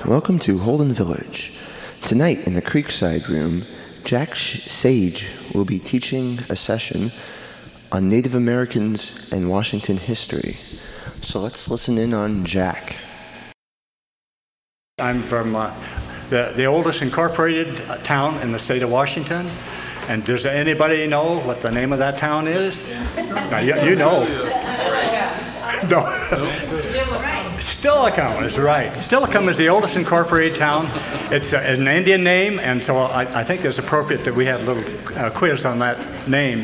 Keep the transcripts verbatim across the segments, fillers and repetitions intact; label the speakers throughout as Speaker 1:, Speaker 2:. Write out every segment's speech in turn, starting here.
Speaker 1: welcome to Holden Village. Tonight in the Creekside Room, Jack Sage will be teaching a session on Native Americans and Washington history. So let's listen in on Jack.
Speaker 2: I'm from uh, the, the oldest incorporated town in the state of Washington. And does anybody know what the name of that town is? Now, you, you know. No. Steilacoom is right. Steilacoom is the oldest incorporated town. It's a, an Indian name, and so I, I think it's appropriate that we have a little uh, quiz on that name.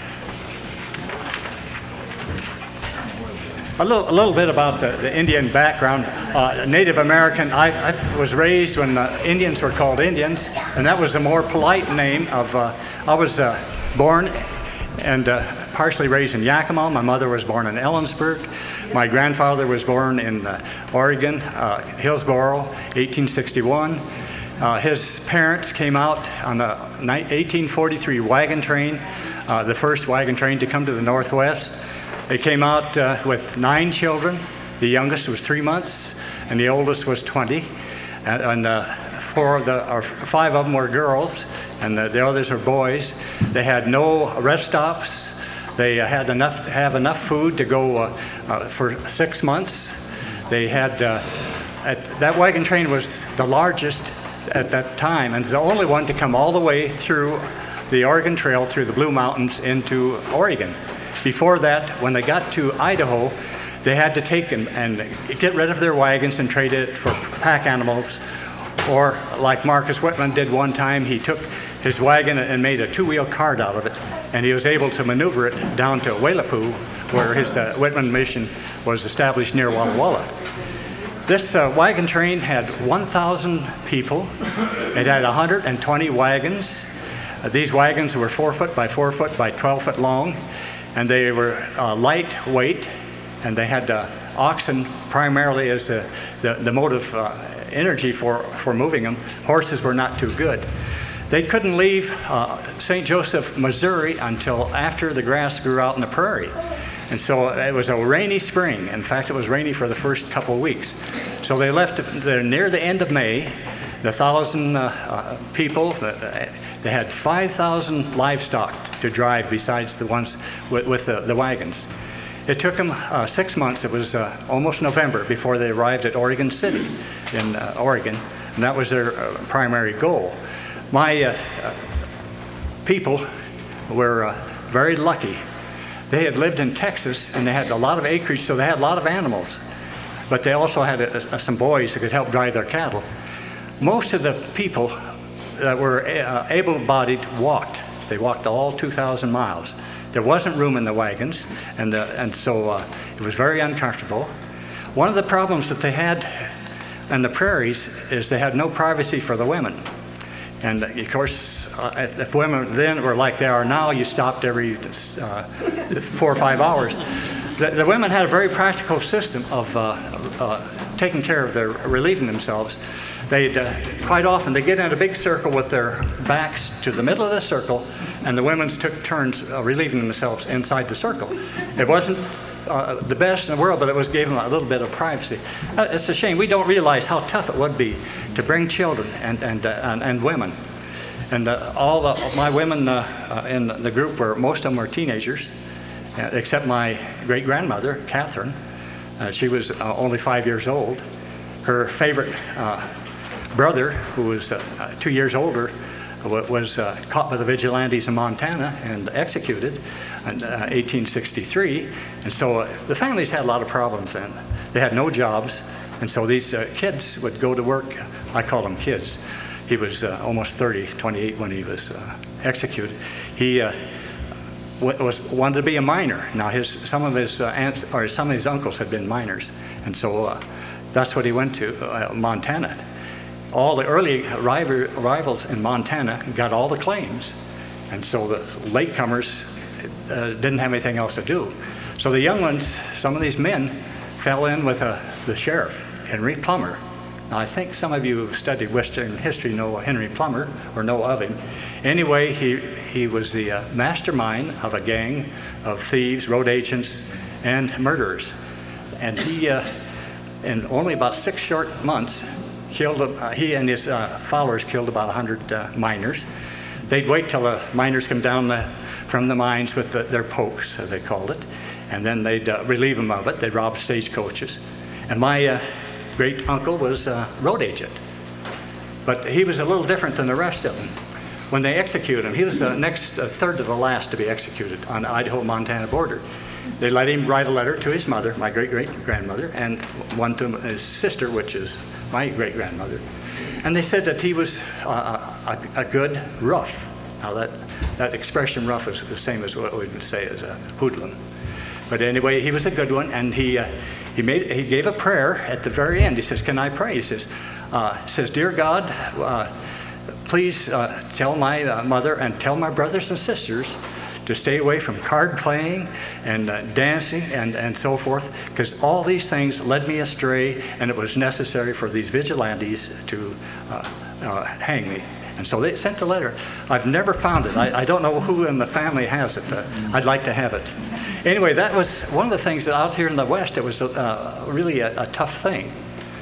Speaker 2: A little, a little bit about the, the Indian background. Uh, Native American, I, I was raised when uh, Indians were called Indians, and that was a more polite name of, uh, I was uh, born and uh, partially raised in Yakima. My mother was born in Ellensburg. My grandfather was born in uh, Oregon, uh, Hillsboro, eighteen sixty-one. Uh, his parents came out on the eighteen forty-three wagon train, uh, the first wagon train to come to the Northwest. They came out uh, with nine children. The youngest was three months, and the oldest was twenty. And, and uh, four of the, or five of them were girls, and the, the others are boys. They had no rest stops. They had enough have enough food to go uh, uh, for six months. They had uh, at, that wagon train was the largest at that time, and the only one to come all the way through the Oregon Trail through the Blue Mountains into Oregon. Before that, when they got to Idaho, they had to take and, and get rid of their wagons and trade it for pack animals. Or like Marcus Whitman did one time, he took his wagon and made a two-wheel cart out of it, and he was able to maneuver it down to Wailapu, where his uh, Whitman mission was established near Walla Walla. This uh, wagon train had one thousand people. It had one hundred twenty wagons. Uh, these wagons were four foot by four foot by twelve foot long, and they were uh, lightweight, and they had uh, oxen primarily as uh, the, the mode of uh, energy for, for moving them. Horses were not too good. They couldn't leave uh, Saint Joseph, Missouri until after the grass grew out in the prairie. And so it was a rainy spring. In fact, it was rainy for the first couple of weeks. So they left there near the end of May. The thousand uh, uh, people, uh, they had five thousand livestock to drive besides the ones with, with the, the wagons. It took them uh, six months. It was uh, almost November before they arrived at Oregon City in uh, Oregon, and that was their uh, primary goal. My uh, uh, people were uh, very lucky. They had lived in Texas, and they had a lot of acreage, so they had a lot of animals. But they also had a, a, some boys that could help drive their cattle. Most of the people that were uh, able-bodied walked. They walked all two thousand miles. There wasn't room in the wagons, and, uh, and so uh, it was very uncomfortable. One of the problems that they had in the prairies is they had no privacy for the women. And of course, uh, if, if women then were like they are now, you stopped every uh, four or five hours. The, the women had a very practical system of uh, uh, taking care of their, relieving themselves. They'd uh, quite often, they get in a big circle with their backs to the middle of the circle, and the women took turns uh, relieving themselves inside the circle. It wasn't uh, the best in the world, but it was gave them a little bit of privacy. Uh, it's a shame. We don't realize how tough it would be to bring children and and uh, and, and women. And uh, all the, my women uh, uh, in the group were, most of them were teenagers, uh, except my great-grandmother, Catherine. Uh, she was uh, only five years old. Her favorite uh, brother, who was uh, two years older, was uh, caught by the vigilantes in Montana and executed in uh, eighteen sixty-three. And so uh, the families had a lot of problems then. They had no jobs, and so these uh, kids would go to work. I call them kids. He was uh, almost thirty, twenty-eight when he was uh, executed. He uh, w- was wanted to be a miner. Now his some of his uh, aunts or some of his uncles had been miners, and so uh, that's what he went to, uh, Montana. All the early arrivals in Montana got all the claims, and so the latecomers uh, didn't have anything else to do. So the young ones, some of these men, fell in with uh, the sheriff, Henry Plummer. Now I think some of you who've studied Western history know Henry Plummer or know of him. Anyway, he he was the uh, mastermind of a gang of thieves, road agents, and murderers, and he uh, in only about six short months killed, uh, he and his uh, followers killed about one hundred uh, miners. They'd wait till the miners come down the, from the mines with the, their pokes, as they called it, and then they'd uh, relieve them of it. They'd rob stagecoaches. And my uh, great uncle was a road agent, but he was a little different than the rest of them. When they executed him, he was the next uh, third to the last to be executed on the Idaho-Montana border. They let him write a letter to his mother, my great-great-grandmother, and one to his sister, which is my great-grandmother. And they said that he was uh, a, a good rough. Now that, that expression rough is the same as what we would say as a hoodlum. But anyway, he was a good one, and he uh, he made he gave a prayer at the very end. He says, "Can I pray?" He says, uh, says "Dear God, uh, please uh, tell my uh, mother and tell my brothers and sisters to stay away from card playing and uh, dancing and, and so forth, because all these things led me astray, and it was necessary for these vigilantes to uh, uh, hang me." And so they sent the letter. I've never found it. I, I don't know who in the family has it. Uh, I'd like to have it. Anyway, that was one of the things that out here in the West, it was uh, really a, a tough thing.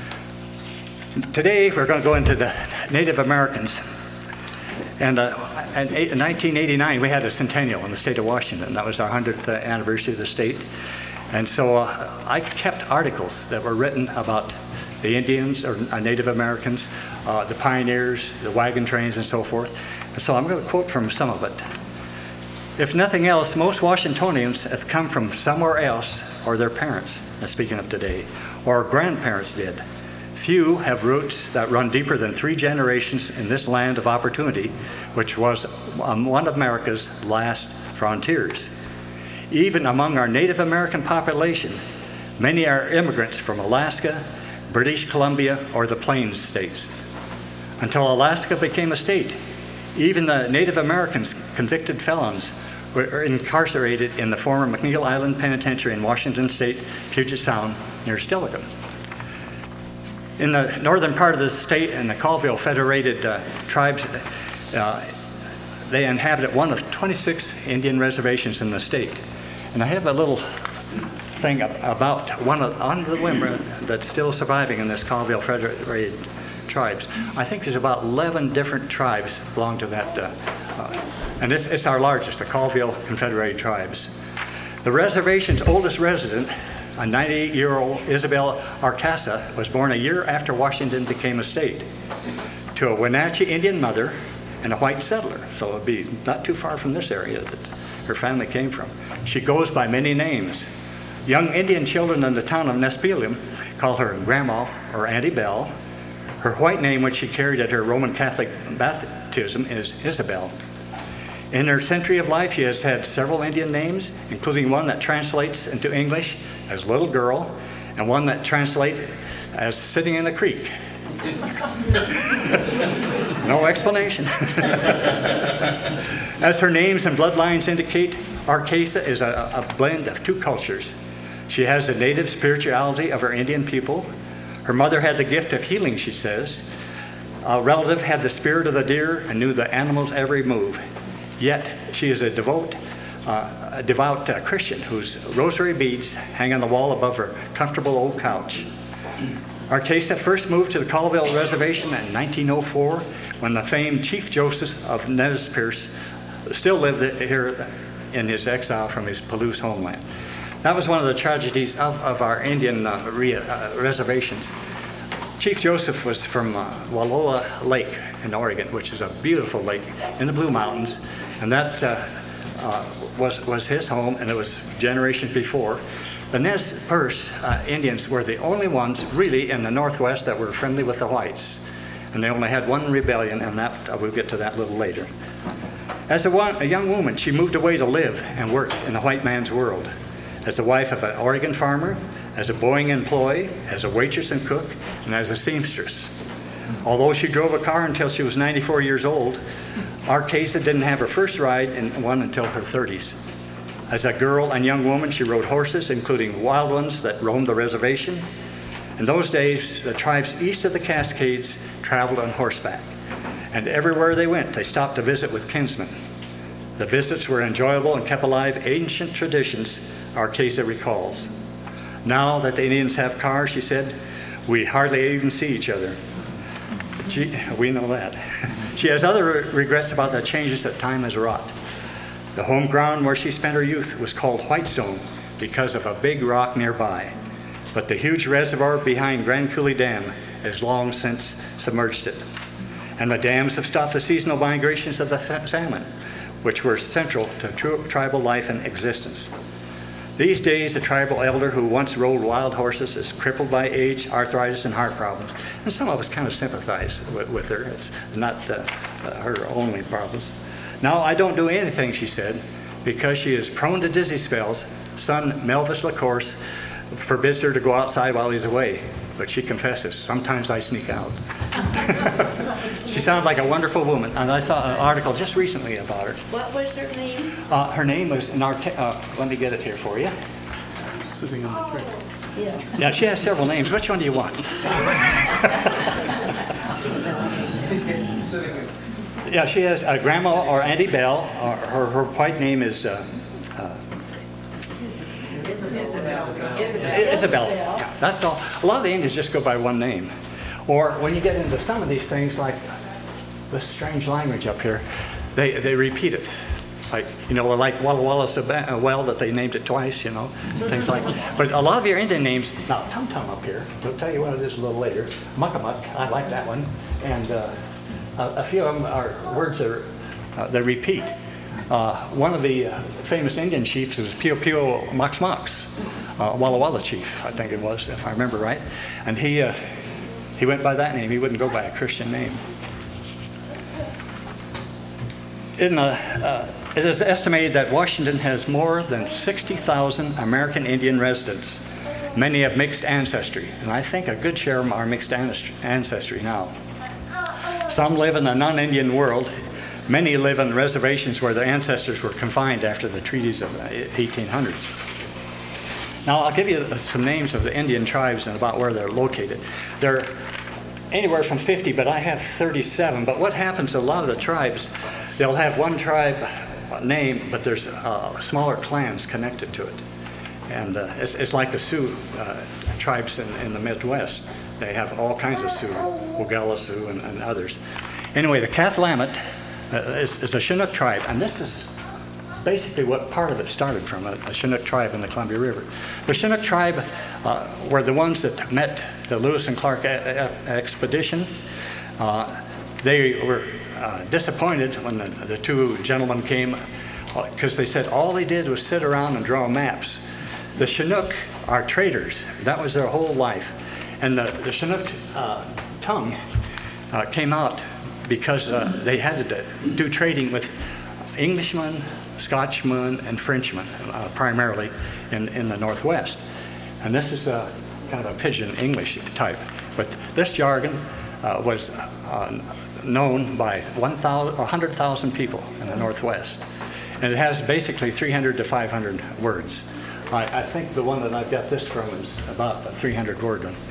Speaker 2: Today, we're going to go into the Native Americans. And uh, in nineteen eighty-nine, we had a centennial in the state of Washington. That was our hundredth anniversary of the state. And so uh, I kept articles that were written about the Indians or uh, Native Americans, uh, the pioneers, the wagon trains, and so forth. And so I'm going to quote from some of it. "If nothing else, most Washingtonians have come from somewhere else, or their parents," speaking of today, "or grandparents did. Few have roots that run deeper than three generations in this land of opportunity, which was um, one of America's last frontiers. Even among our Native American population, many are immigrants from Alaska, British Columbia, or the Plains states. Until Alaska became a state, even the Native Americans, convicted felons, were incarcerated in the former McNeil Island Penitentiary in Washington State, Puget Sound, near Steilacoom. In the northern part of the state, in the Colville Federated uh, Tribes, uh, they inhabited one of twenty-six Indian reservations in the state. And I have a little thing about one of, one of the women that's still surviving in this Colville Federated Tribes. I think there's about eleven different tribes belong to that, uh, uh, and it's, it's our largest, the Colville Confederated Tribes. The reservation's oldest resident, a ninety-eight-year-old Isabel Arcasa, was born a year after Washington became a state, to a Wenatchee Indian mother and a white settler. So it would be not too far from this area that her family came from. She goes by many names. Young Indian children in the town of Nespelem call her Grandma or Auntie Belle. Her white name, which she carried at her Roman Catholic baptism, is Isabel. In her century of life, she has had several Indian names, including one that translates into English as little girl, and one that translates as sitting in a creek. No explanation. As her names and bloodlines indicate, Arcasa is a, a blend of two cultures. She has the native spirituality of her Indian people. Her mother had the gift of healing, she says. A relative had the spirit of the deer and knew the animal's every move. Yet she is a devout, uh, a devout uh, Christian whose rosary beads hang on the wall above her comfortable old couch. Arcasa first moved to the Colville Reservation in nineteen oh four, when the famed Chief Joseph of Nez Perce still lived here in his exile from his Palouse homeland. That was one of the tragedies of, of our Indian uh, re, uh, reservations. Chief Joseph was from uh, Wallowa Lake in Oregon, which is a beautiful lake in the Blue Mountains, and that uh, uh, was, was his home, and it was generations before. The Nez Perce uh, Indians were the only ones really in the Northwest that were friendly with the whites, and they only had one rebellion, and that uh, we'll get to that a little later. As a, one, a young woman, she moved away to live and work in the white man's world. As the wife of an Oregon farmer, as a Boeing employee, as a waitress and cook, and as a seamstress. Although she drove a car until she was ninety-four years old, Arcasa didn't have her first ride in one until her thirties. As a girl and young woman, she rode horses, including wild ones that roamed the reservation. In those days, the tribes east of the Cascades traveled on horseback, and everywhere they went, they stopped to visit with kinsmen. The visits were enjoyable and kept alive ancient traditions Arcasa recalls. Now that the Indians have cars, she said, we hardly even see each other. She, we know that. She has other regrets about the changes that time has wrought. The home ground where she spent her youth was called Whitestone because of a big rock nearby. But the huge reservoir behind Grand Coulee Dam has long since submerged it. And the dams have stopped the seasonal migrations of the salmon, which were central to true tribal life and existence. These days, a tribal elder who once rode wild horses is crippled by age, arthritis, and heart problems. And some of us kind of sympathize with, with her. It's not uh, uh, her only problems. Now, I don't do anything, she said, because she is prone to dizzy spells. Son Melvis LaCourse forbids her to go outside while he's away. But she confesses, sometimes I sneak out. She sounds like a wonderful woman. And I saw an article just recently about her.
Speaker 3: What was her name?
Speaker 2: Uh, her name was, Narte- uh, let me get it here for you.
Speaker 4: Sitting on the tree.
Speaker 3: Yeah.
Speaker 2: Yeah, she has several names. Which one do you want? Yeah, she has uh, Grandma or Auntie Bell. Or her, her white name is uh, uh,
Speaker 3: Isabel.
Speaker 2: Isabel. Yeah, that's all. A lot of the Indians just go by one name. Or when you get into some of these things, like this strange language up here, they, they repeat it. Like, you know, like Walla Walla Saba- uh, well, that they named it twice, you know, things like that. But a lot of your Indian names, now Tum Tum up here, we'll tell you what it is a little later. Muckamuck, I like that one. And uh, a, a few of them are words that, are, uh, that repeat. Uh, one of the uh, famous Indian chiefs was Pio Pio Mox Mox, uh, Walla Walla chief, I think it was, if I remember right. And he, uh, he went by that name. He wouldn't go by a Christian name. In a, uh, it is estimated that Washington has more than sixty thousand American Indian residents. Many have mixed ancestry, and I think a good share of them are mixed ancestry now. Some live in the non-Indian world. Many live on reservations where their ancestors were confined after the treaties of the eighteen hundreds. Now, I'll give you some names of the Indian tribes and about where they're located. They're anywhere from fifty, but I have thirty-seven. But what happens, a lot of the tribes, they'll have one tribe name, but there's uh, smaller clans connected to it. And uh, it's, it's like the Sioux uh, tribes in, in the Midwest. They have all kinds of Sioux, Wogella Sioux and, and others. Anyway, the Cathlamet uh, is, is a Chinook tribe, and this is basically what part of it started from, a, a Chinook tribe in the Columbia River. The Chinook tribe uh, were the ones that met the Lewis and Clark a- a- expedition. Uh, they were uh, disappointed when the, the two gentlemen came because they said all they did was sit around and draw maps. The Chinook are traders. That was their whole life. And the, the Chinook uh, tongue uh, came out because uh, they had to do trading with Englishmen, Scotchmen, and Frenchmen, uh, primarily in, in the Northwest. And this is a kind of a pidgin English type. But this jargon uh, was uh, known by one hundred thousand people in the Northwest. And it has basically three hundred to five hundred words. I, I think the one that I've got this from is about a three hundred word one.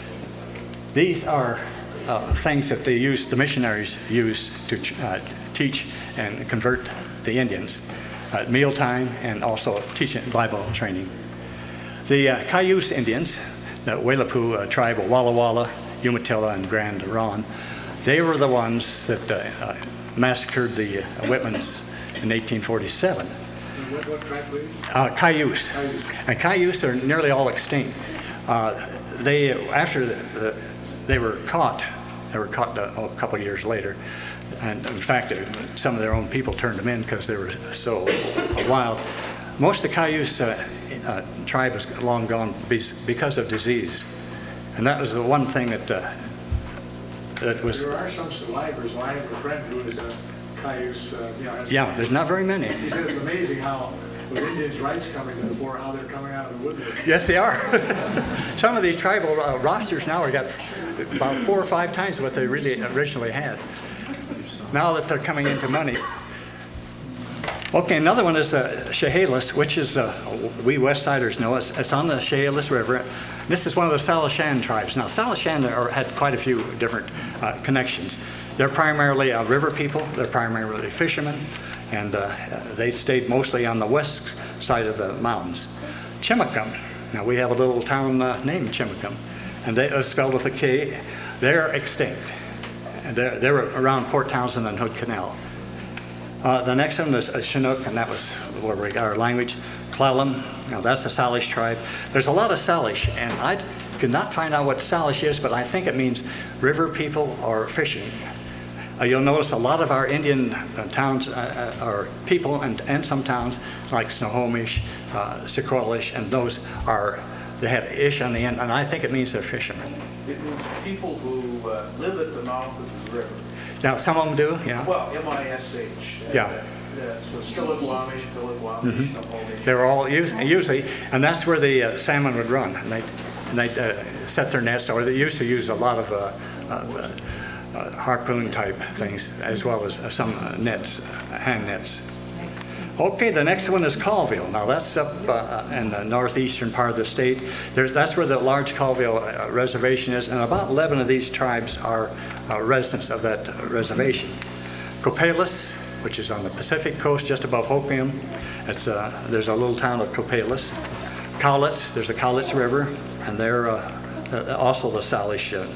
Speaker 2: These are uh, things that they use, the missionaries use to uh, teach and convert the Indians at mealtime and also teaching Bible training. The uh, Cayuse Indians, the Wailapu uh, tribe of Walla Walla, Umatilla, and Grand Ronde, they were the ones that uh, uh, massacred the uh, Whitmans in eighteen forty-seven.
Speaker 4: What, what tribe were you?
Speaker 2: Uh, Cayuse.
Speaker 4: Cayuse.
Speaker 2: And Cayuse are nearly all extinct. Uh, they, after the, the, they were caught, they were caught a, a couple of years later. And in fact, some of their own people turned them in because they were so wild. Most of the Cayuse uh, uh, tribe is long gone because of disease. And that was the one thing that, uh, that was...
Speaker 4: There are some survivors. I have a friend who is a Cayuse. Uh, you know, has-
Speaker 2: Yeah, there's not very many.
Speaker 4: He said it's amazing how, with Indians' rights coming to the fore, how they're coming out of the woodwork.
Speaker 2: Yes, they are. Some of these tribal uh, rosters now have got about four or five times what they really originally had. Now that they're coming into money. Okay, another one is uh, Chehalis, which is, uh, we West Siders know, it's, it's on the Chehalis River. This is one of the Salishan tribes. Now, Salishan are, had quite a few different uh, connections. They're primarily uh, river people, they're primarily fishermen, and uh, they stayed mostly on the west side of the mountains. Chimacum, now we have a little town uh, named Chimacum, and they are spelled with a K. They're extinct. And they're, they were around Port Townsend and Hood Canal. Uh, the next one was uh, Chinook, and that was where we got our language. Clallam, now that's the Salish tribe. There's a lot of Salish, and I could not find out what Salish is, but I think it means river people or fishing. Uh, you'll notice a lot of our Indian uh, towns, uh, uh, or people, and, and some towns like Snohomish, uh, Sequalish, and those are, they have ish on the end, and I think it means they're fishermen.
Speaker 3: It means people who uh, live at the mouth of the river.
Speaker 2: Now, some of them do, yeah.
Speaker 3: Well, M I S H.
Speaker 2: Yeah.
Speaker 3: Uh, uh, so Stillaguamish, Pillagwamish,
Speaker 2: Mhm.
Speaker 3: Snohomish.
Speaker 2: They're all us- usually, and that's where the uh, salmon would run, and they, and they uh, set their nets, or they used to use a lot of uh, uh, uh, harpoon type things, as well as uh, some uh, nets, uh, hand nets. Okay, the next one is Colville. Now that's up uh, in the northeastern part of the state. There's, that's where the large Colville uh, reservation is, and about eleven of these tribes are uh, residents of that uh, reservation. Copalis, which is on the Pacific coast just above Hoquiam. It's, uh, there's a little town of Copalis. Cowlitz, there's a Cowlitz River, and they're uh, uh, also the Salish uh,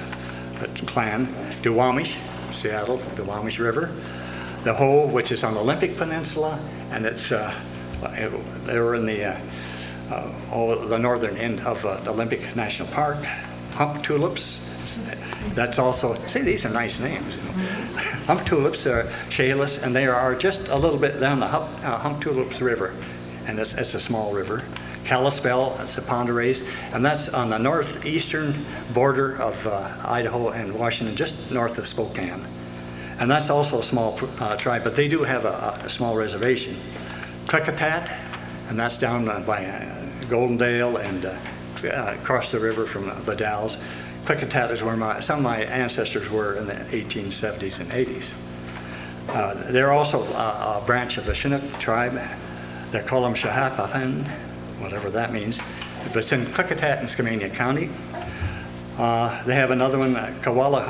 Speaker 2: clan. Duwamish, Seattle, Duwamish River. The Ho, which is on the Olympic Peninsula, and it's uh, they were in the uh, uh, oh, the northern end of uh, the Olympic National Park. Hump Tulips, that's also, see, these are nice names. You know. Hump Tulips are Chehalis, and they are just a little bit down the Hump, uh, Hump Tulips River, and it's, it's a small river. Kalispell, that's the Pend Oreilles, and that's on the northeastern border of uh, Idaho and Washington, just north of Spokane. And that's also a small uh, tribe, but they do have a, a small reservation. Klickitat, and that's down uh, by uh, Goldendale and uh, uh, across the river from uh, the Dalles. Klickitat is where my, some of my ancestors were in the eighteen seventies and eighties. Uh, they're also uh, a branch of the Chinook tribe. They call them Shahapapan, whatever that means. But it's in Klickitat in Skamania County. Uh, they have another one, uh, Kawala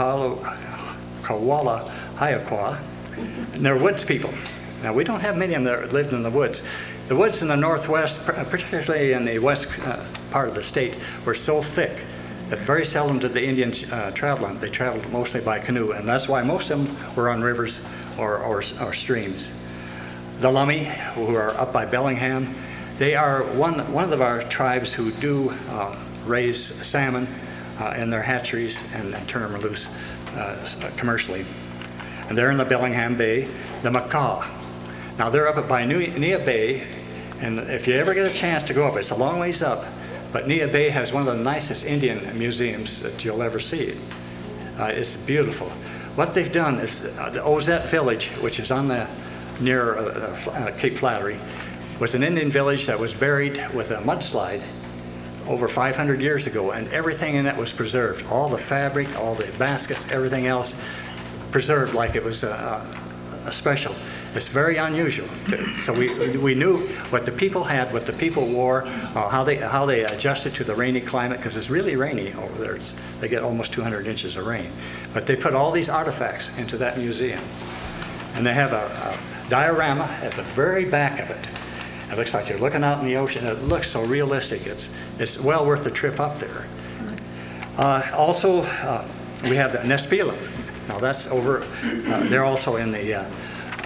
Speaker 2: Kawala Hiaqua, and they're woods people. Now, we don't have many of them that lived in the woods. The woods in the northwest, particularly in the west uh, part of the state, were so thick that very seldom did the Indians uh, travel on. They traveled mostly by canoe, and that's why most of them were on rivers or, or, or streams. The Lummi, who are up by Bellingham, they are one, one of our tribes who do uh, raise salmon uh, in their hatcheries and, and turn them loose uh, commercially. And they're in the Bellingham Bay. The Makah. Now they're up by Nia Bay, and if you ever get a chance to go up, it's a long ways up, but Nia Bay has one of the nicest Indian museums that you'll ever see. Uh, it's beautiful. What they've done is uh, the Ozette village, which is on the near uh, uh, Cape Flattery, was an Indian village that was buried with a mudslide over five hundred years ago, and everything in it was preserved. All the fabric, all the baskets, everything else preserved like it was a, a special. It's very unusual. To, so we we knew what the people had, what the people wore, uh, how they how they adjusted to the rainy climate, because it's really rainy over there. It's, they get almost two hundred inches of rain. But they put all these artifacts into that museum. And they have a, a diorama at the very back of it. It looks like you're looking out in the ocean. It looks so realistic. It's, it's well worth the trip up there. Uh, also, uh, we have the Nespila. Now that's over, uh, they're also in the uh,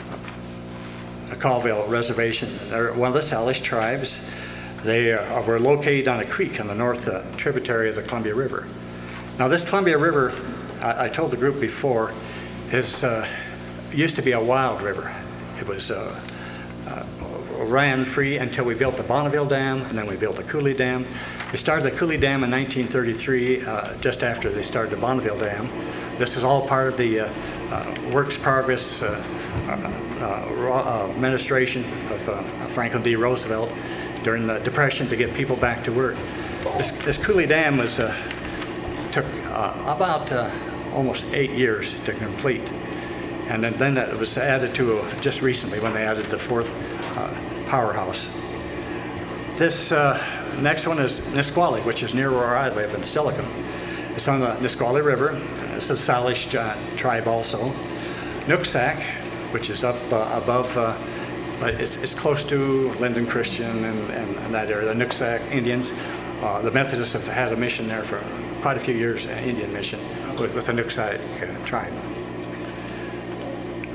Speaker 2: Colville Reservation. They're one of the Salish tribes. They are, were located on a creek on the north uh, tributary of the Columbia River. Now this Columbia River, I, I told the group before, is uh, used to be a wild river. It was uh, uh, ran free until we built the Bonneville Dam, and then we built the Cooley Dam. We started the Cooley Dam in nineteen thirty-three, uh, just after they started the Bonneville Dam. This is all part of the uh, uh, Works Progress uh, uh, uh, administration of uh, Franklin D. Roosevelt during the Depression to get people back to work. This, this Cooley Dam was uh, took uh, about uh, almost eight years to complete. And then, then it was added to uh, just recently when they added the fourth uh, powerhouse. This uh, next one is Nisqually, which is near where I live in Steilacoom. It's on the Nisqually River. It's a Salish uh, tribe also. Nooksack, which is up uh, above, uh, but it's, it's close to Linden Christian and, and, and that area. The Nooksack Indians, uh, the Methodists have had a mission there for quite a few years, an Indian mission with, with the Nooksack uh, tribe.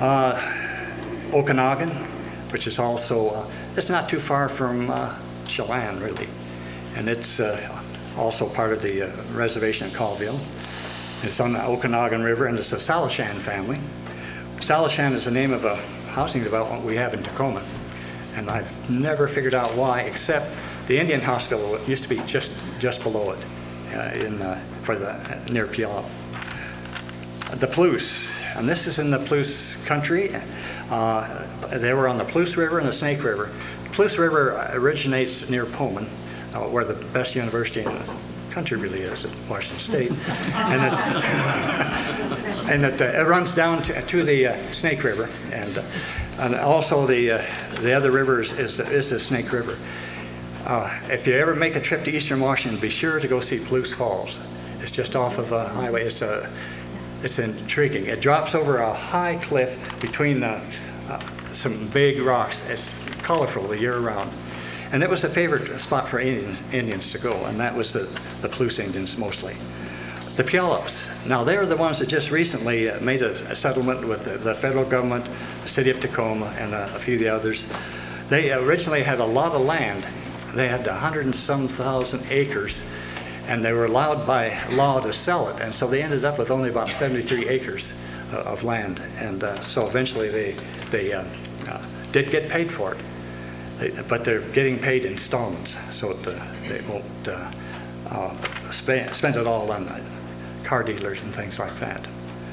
Speaker 2: Uh, Okanagan, which is also, uh, it's not too far from uh, Chelan, really. And it's uh, also part of the uh, reservation at Colville. It's on the Okanagan River, and it's the Salishan family. Salishan is the name of a housing development we have in Tacoma. And I've never figured out why, except the Indian Hospital used to be just, just below it, uh, in, uh, for the, uh, near Puyallup. The Palouse, and this is in the Palouse country. Uh, they were on the Palouse River and the Snake River. The Palouse River originates near Pullman, uh, where the best university in the country really is, at Washington State. and it, and it, uh, it runs down to, to the uh, Snake River, and, uh, and also the, uh, the other river is, is, is the Snake River. Uh, if you ever make a trip to Eastern Washington, be sure to go see Palouse Falls. It's just off of a highway. It's a It's intriguing. It drops over a high cliff between uh, uh, some big rocks. It's colorful the year round. And it was a favorite spot for Indians, Indians to go, and that was the, the Palouse Indians mostly. The Puyallups. Now they're the ones that just recently uh, made a, a settlement with the, the federal government, the city of Tacoma, and uh, a few of the others. They originally had a lot of land. They had a hundred and some thousand acres, and they were allowed by law to sell it, and so they ended up with only about seventy-three acres uh, of land, and uh, so eventually they they uh, uh, did get paid for it, they, but they're getting paid installments, so it, uh, they won't uh, uh, spend, spend it all on uh, car dealers and things like that.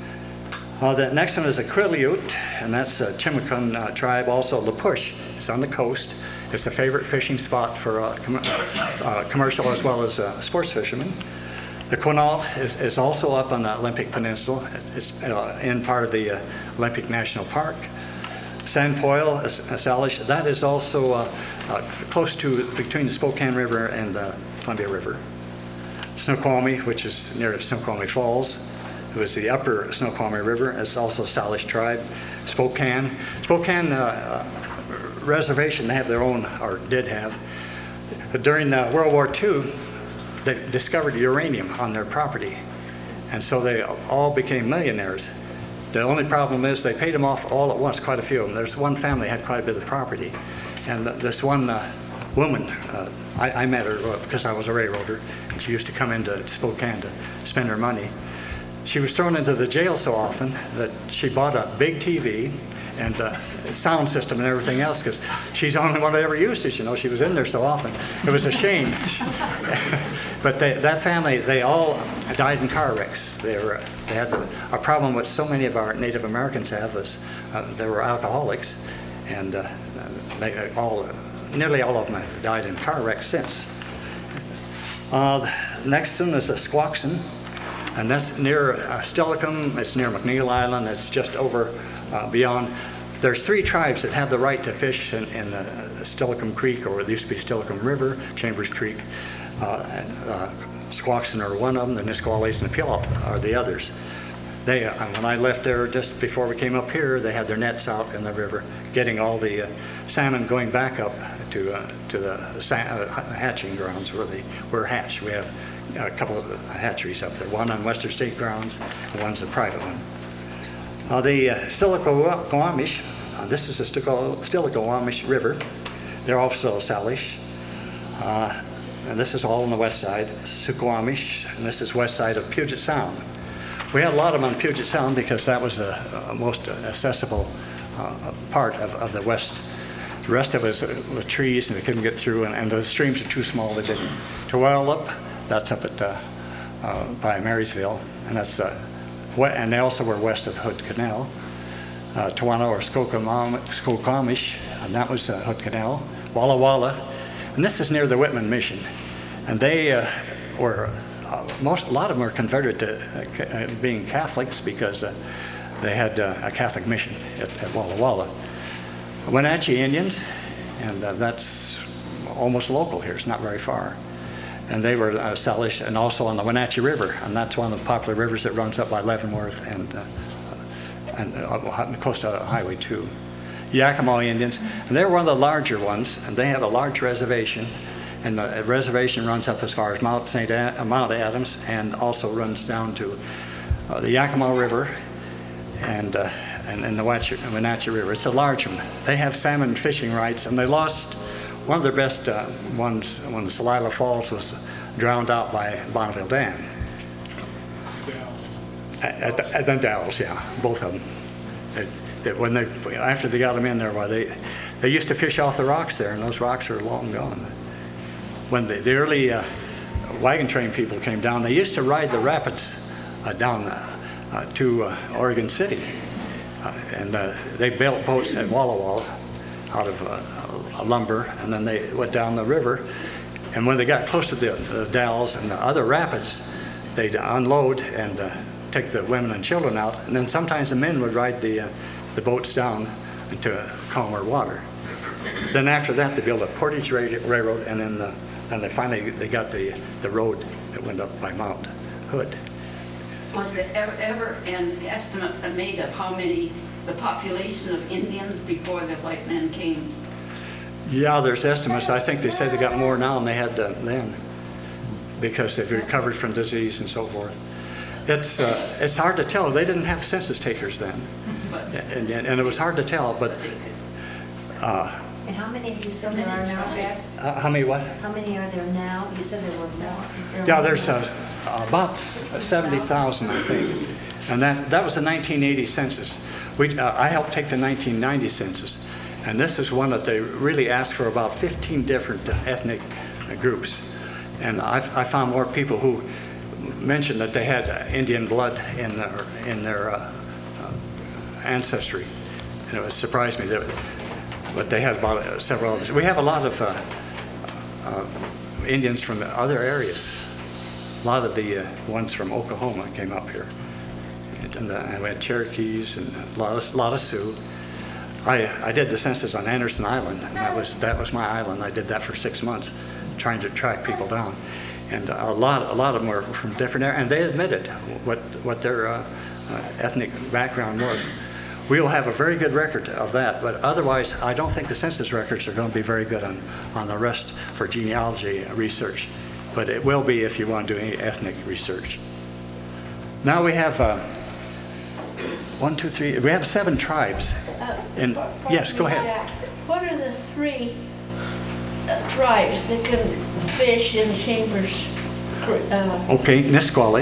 Speaker 2: Uh, the next one is the Quileute, and that's a Chimicon uh, tribe, also La Push. It's on the coast. It's a favorite fishing spot for uh, com uh, commercial as well as uh, sports fishermen. The Quinault is, is also up on the Olympic Peninsula. It's uh, in part of the uh, Olympic National Park. San Poil, uh, Salish, that is also uh, uh, close to between the Spokane River and the Columbia River. Snoqualmie, which is near Snoqualmie Falls, who is the upper Snoqualmie River, is also Salish tribe. Spokane, Spokane. Uh, uh, reservation, they have their own, or did have. But during uh, World War Two, they discovered uranium on their property, and so they all became millionaires. The only problem is they paid them off all at once, quite a few of them. There's one family had quite a bit of property, and th this one uh, woman, uh, I, I met her because I was a railroader, and she used to come into Spokane to spend her money. She was thrown into the jail so often that she bought a big T V and uh, sound system and everything else, because she's the only one that ever used it. You know, she was in there so often. It was a shame. But they, that family, they all died in car wrecks. They were, they had a, a problem what so many of our Native Americans have is uh, they were alcoholics, and uh, they all, nearly all of them have died in car wrecks since. Uh, the next one is a Squaxin, and that's near uh, Steilacoom. It's near McNeil Island. It's just over uh, beyond. There's three tribes that have the right to fish in, in uh, Steilacoom Creek, or it used to be Steilacoom River, Chambers Creek. Uh, and, uh, Squaxin are one of them, the Nisquallies and the Puyallup are the others. They, uh, when I left there just before we came up here, they had their nets out in the river, getting all the uh, salmon going back up to uh, to the uh, hatching grounds where they were hatched. We have a couple of hatcheries up there, one on Western State grounds, and one's a private one. Uh, the uh, Stillaguamish, uh, this is the Stillaguamish River. They're also Salish. Uh, and this is all on the west side, Suquamish, and this is west side of Puget Sound. We had a lot of them on Puget Sound because that was the uh, most accessible uh, part of, of the west. The rest of it was, uh, was trees, and they couldn't get through, and, and the streams are too small, they didn't. Tualalup, that's up at uh, uh, by Marysville, and that's uh, what, and they also were west of Hood Canal. Uh, Tawana or Skokomish, and that was uh, Hood Canal. Walla Walla, and this is near the Whitman Mission, and they uh, were uh, most a lot of them were converted to uh, being Catholics because uh, they had uh, a Catholic mission at, at Walla Walla. Wenatchee Indians, and uh, that's almost local here. It's not very far. And they were uh, Salish, and also on the Wenatchee River, and that's one of the popular rivers that runs up by Leavenworth and uh, and uh, close to Highway two. Yakima Indians, and they're one of the larger ones, and they have a large reservation, and the reservation runs up as far as Mount Saint A Mount Adams, and also runs down to uh, the Yakima River, and uh, and in the Wenatchee River. It's a large one. They have salmon fishing rights, and they lost one of their best uh, ones when the Celila Falls was drowned out by Bonneville Dam. At the, at the Dalles, yeah, both of them. It, it, when they, after they got them in there, well, they, they used to fish off the rocks there, and those rocks are long gone. When the, the early uh, wagon train people came down, they used to ride the rapids uh, down uh, uh, to uh, Oregon City, uh, and uh, they built boats at Walla Walla out of uh, lumber, and then they went down the river. And when they got close to the, the Dalles and the other rapids, they'd unload and uh, take the women and children out, and then sometimes the men would ride the, uh, the boats down into calmer water. Then after that, they built a portage railroad, and then uh, and they finally they got the, the road that went up by Mount Hood.
Speaker 5: Was there ever, ever an estimate made of how many, the population of Indians before the white men came?
Speaker 2: Yeah, there's estimates. I think they say they got more now than they had uh, then, because they've recovered from disease and so forth. It's uh, it's hard to tell. They didn't have census takers then, and, and, and it was hard to tell. But uh,
Speaker 6: and how many of you said there are now, Jess?
Speaker 2: uh, how many what?
Speaker 6: How many are there now? You said there were more. There
Speaker 2: Yeah,
Speaker 6: were
Speaker 2: there's
Speaker 6: more.
Speaker 2: uh, about seventy thousand, I think, and that that was the nineteen eighty census. We uh, I helped take the nineteen ninety census, and this is one that they really asked for about fifteen different uh, ethnic uh, groups, and I, I found more people who mentioned that they had uh, Indian blood in their in their uh, uh, ancestry, and it was surprised me that, but they had about uh, several others. We have a lot of uh, uh, Indians from other areas. A lot of the uh, ones from Oklahoma came up here, and, and, uh, and we had Cherokees and a lot of, lot of Sioux. I I did the census on Anderson Island, and that was that was my island. I did that for six months, trying to track people down. And a lot, a lot of them were from different areas, and they admitted what what their uh, uh, ethnic background was. We'll have a very good record of that, but otherwise, I don't think the census records are going to be very good on, on the rest for genealogy research. But it will be if you want to do any ethnic research. Now we have uh, one, two, three. We have seven tribes.
Speaker 7: Uh,
Speaker 2: And
Speaker 7: pardon
Speaker 2: yes, go
Speaker 7: me,
Speaker 2: ahead.
Speaker 7: Jack. What are the three uh, tribes that can fish in Chambers? Cre- Uh,
Speaker 2: Okay, Nisqually.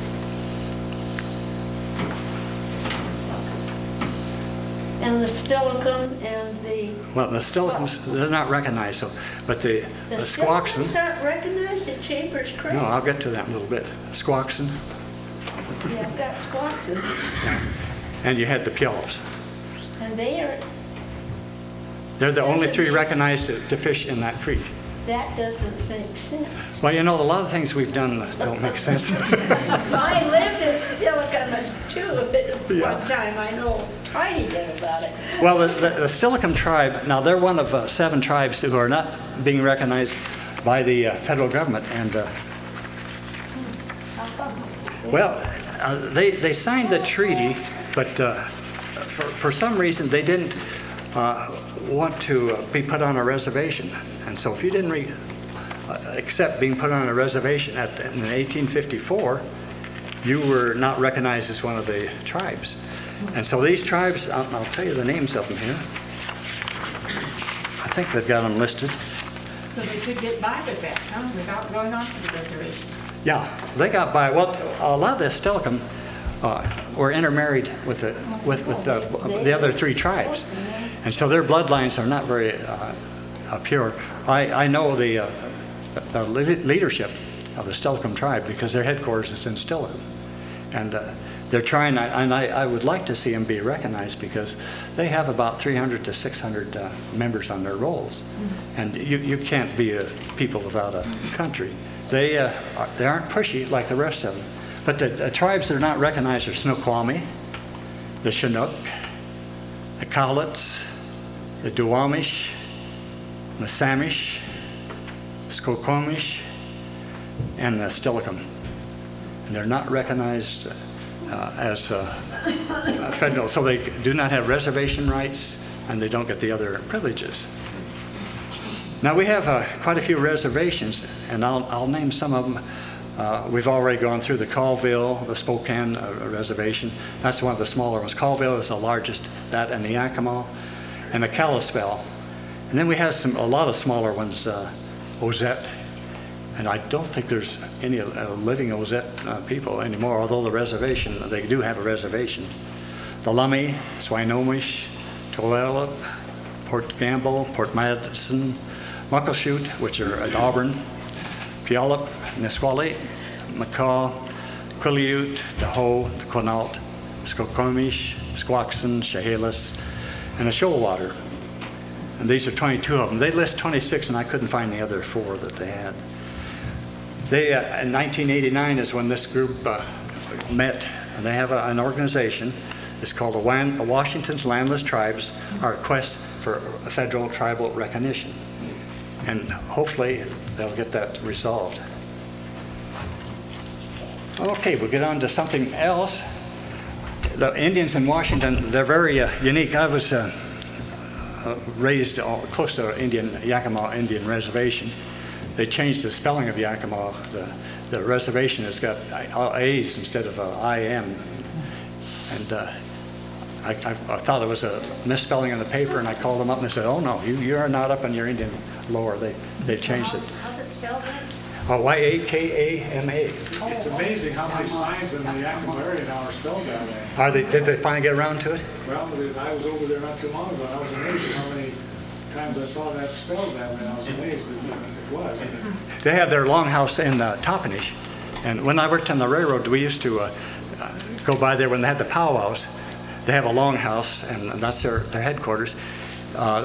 Speaker 7: and the Steilacoom and the...
Speaker 2: Well, the Stillicums, they're not recognized, so, but the,
Speaker 7: The
Speaker 2: the Squaxin.
Speaker 7: Steilacoms aren't recognized at Chambers Creek?
Speaker 2: No, I'll get to that in a little bit. Squaxin,
Speaker 7: Yeah, I've got Squaxin,
Speaker 2: yeah. And you had the Puyallups.
Speaker 7: and they are,
Speaker 2: They're the only three recognized to, to fish in that creek.
Speaker 7: that doesn't make sense.
Speaker 2: Well, you know, a lot of ththings we've done don't make sense.
Speaker 7: I lived in Steilacoom too at
Speaker 2: Yeah.
Speaker 7: one time. I know a tiny bit about it.
Speaker 2: Well, the, the, the Stillicum tribe, now they're one of uh, seven tribes who are not being recognized by the uh, federal government. And, uh, well, uh, they, they signed the treaty, but uh, for, for some reason they didn't uh, want to uh, be put on a reservation. And so if you didn't re- uh, accept being put on a reservation at, in eighteen fifty-four, you were not recognized as one of the tribes. And so these tribes, I'll, I'll tell you the names of them here. I think they've got them listed.
Speaker 6: So they could get by with that, huh, without going on to the reservation?
Speaker 2: Yeah, they got by. Well, a lot of the Steilacoom uh, were intermarried with the with with the, the other three tribes, and so their bloodlines are not very uh, uh, pure. I I know the, uh, the le- leadership of the Steilacoom tribe because their headquarters is in Steilacoom, and uh, they're trying. And I, I would like to see them be recognized because they have about three hundred to six hundred uh, members on their rolls, and you you can't be a people without a country. They uh, are, they aren't pushy like the rest of them. But the, the tribes that are not recognized are Snoqualmie, the Chinook, the Cowlitz, the Duwamish, the Samish, Skokomish, and the Steilacoom. And they're not recognized uh, as uh, federal, so they do not have reservation rights and they don't get the other privileges. Now we have uh, quite a few reservations, and I'll, I'll name some of them. Uh, we've already gone through the Colville, the Spokane uh, reservation. That's one of the smaller ones. Colville is the largest, that and the Yakima, and the Kalispell. And then we have some a lot of smaller ones, uh, Ozette, and I don't think there's any uh, living Ozette uh, people anymore, although the reservation, they do have a reservation. The Lummi, Swinomish, Tulalip, Port Gamble, Port Madison, Muckleshoot, which are at Auburn, Puyallup, Nisqually, Macaw, Quileute, Tahoe, the Quinault, Skokomish, Squaxin, Chehalis, and the Shoalwater. And these are twenty-two of them. They list twenty-six, and I couldn't find the other four that they had. They, uh, in nineteen eighty-nine is when this group uh, met, and they have a, an organization. It's called the Wan- Washington's Landless Tribes, our quest for federal tribal recognition. And hopefully they'll get that resolved. Okay, we'll get on to something else. The Indians in Washington, they're very uh, unique. I was uh, uh, raised uh, close to Indian, Yakima Indian Reservation. They changed the spelling of Yakima. The, the reservation has got A's instead of uh, I M. And uh, I, I, I thought it was a misspelling in the paper, and I called them up and they said, oh no, you, you are not up in your Indian lore. They, they changed it.
Speaker 6: How's it spelled then?
Speaker 2: Uh, Y A K A M A.
Speaker 4: It's amazing how many signs in the Yakima area now are spelled that way.
Speaker 2: Are they, did they finally get around to it?
Speaker 4: Well, I was over there not too long ago, and I was amazed at how many times I saw that spelled that way, and I was amazed that it was.
Speaker 2: They have their longhouse in uh, Toppenish. And when I worked on the railroad, we used to uh, uh, go by there when they had the powwows. They have a longhouse, and that's their, their headquarters. Uh,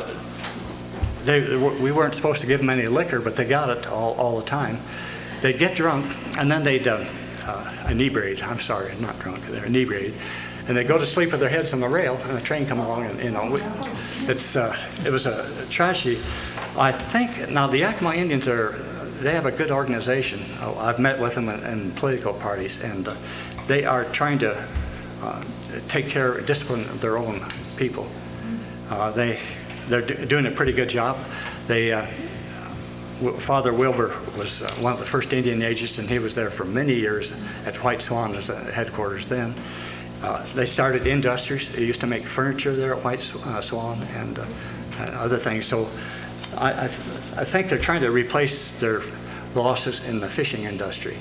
Speaker 2: they, they were, we weren't supposed to give them any liquor, but they got it all, all the time. They'd get drunk, and then they'd uh, uh, inebriate. I'm sorry, not drunk. They're inebriated. And they'd go to sleep with their heads on the rail, and the train come along, and, you know, we, it's, uh, it was a tragedy. I think, now the Yakima Indians are, they have a good organization. Oh, I've met with them in, in political parties, and uh, they are trying to uh, take care, discipline their own people. Uh, they, they're do, doing a pretty good job. They, uh, Father Wilbur was uh, one of the first Indian agents, and he was there for many years at White Swan as the headquarters then. Uh, they started industries. They used to make furniture there at White uh, Swan and, uh, and other things. So I, I, th- I think they're trying to replace their losses in the fishing industry.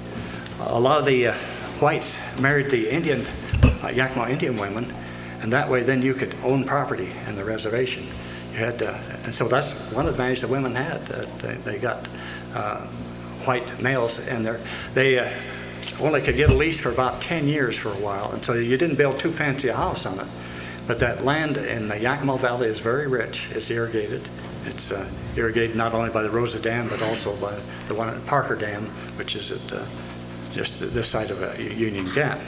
Speaker 2: A lot of the uh, whites married the Indian, uh, Yakima Indian women, and that way then you could own property in the reservation. You had, uh, and so that's one advantage the women had. Uh, they, they got uh, white males in there. They uh, only could get a lease for about ten years for a while, and so you didn't build too fancy a house on it. But that land in the Yakima Valley is very rich. It's irrigated. It's uh, irrigated not only by the Rosa Dam, but also by the one at Parker Dam, which is at uh, just this side of a Union Gap.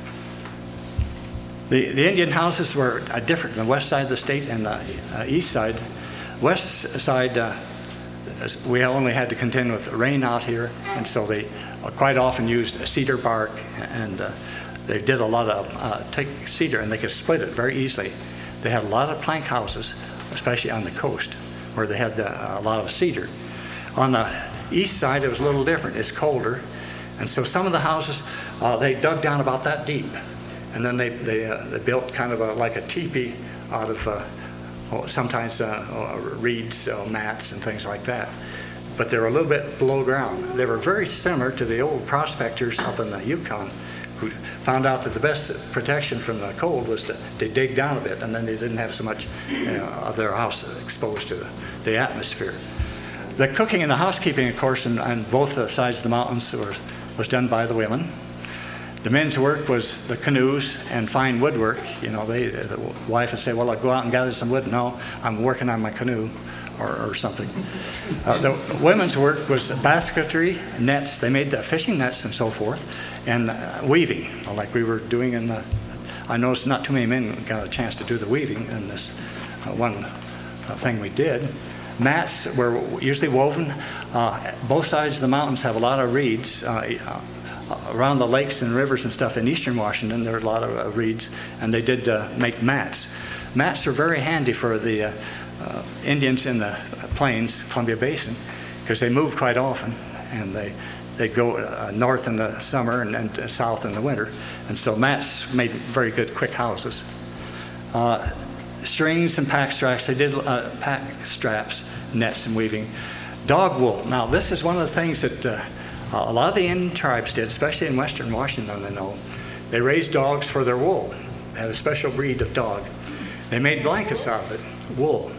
Speaker 2: The, the Indian houses were uh, different on the west side of the state and the uh, east side. West side, uh, we only had to contend with rain out here, and so they uh, quite often used cedar bark, and uh, they did a lot of uh, take cedar, and they could split it very easily. They had a lot of plank houses, especially on the coast, where they had the, a lot of cedar. On the east side, it was a little different. It's colder, and so some of the houses, uh, they dug down about that deep, and then they they, uh, they built kind of a, like a teepee out of uh, oh, sometimes uh, reeds, uh, mats, and things like that. But they were a little bit below ground. They were very similar to the old prospectors up in the Yukon, who found out that the best protection from the cold was to they dig down a bit, and then they didn't have so much you know, of their house exposed to the, the atmosphere. The cooking and the housekeeping, of course, on, on both the sides of the mountains were, was done by the women. The men's work was the canoes and fine woodwork. You know, they, the wife would say, well, I'll go out and gather some wood. No, I'm working on my canoe or, or something. Uh, the women's work was basketry, nets. They made the fishing nets and so forth, and uh, weaving, like we were doing in the, I noticed not too many men got a chance to do the weaving in this uh, one uh, thing we did. Mats were usually woven. Uh, both sides of the mountains have a lot of reeds. Uh, uh, around the lakes and rivers and stuff in eastern Washington, there are a lot of uh, reeds, and they did uh, make mats. Mats are very handy for the uh, uh, Indians in the plains, Columbia Basin, because they move quite often, and they they'd go uh, north in the summer and, and south in the winter. And so mats made very good quick houses. Uh, strings and pack straps, they did uh, pack straps, nets and weaving. Dog wool. Now this is one of the things that uh, a lot of the Indian tribes did, especially in western Washington, I know. They raised dogs for their wool. They had a special breed of dog. They made blankets out of it, wool.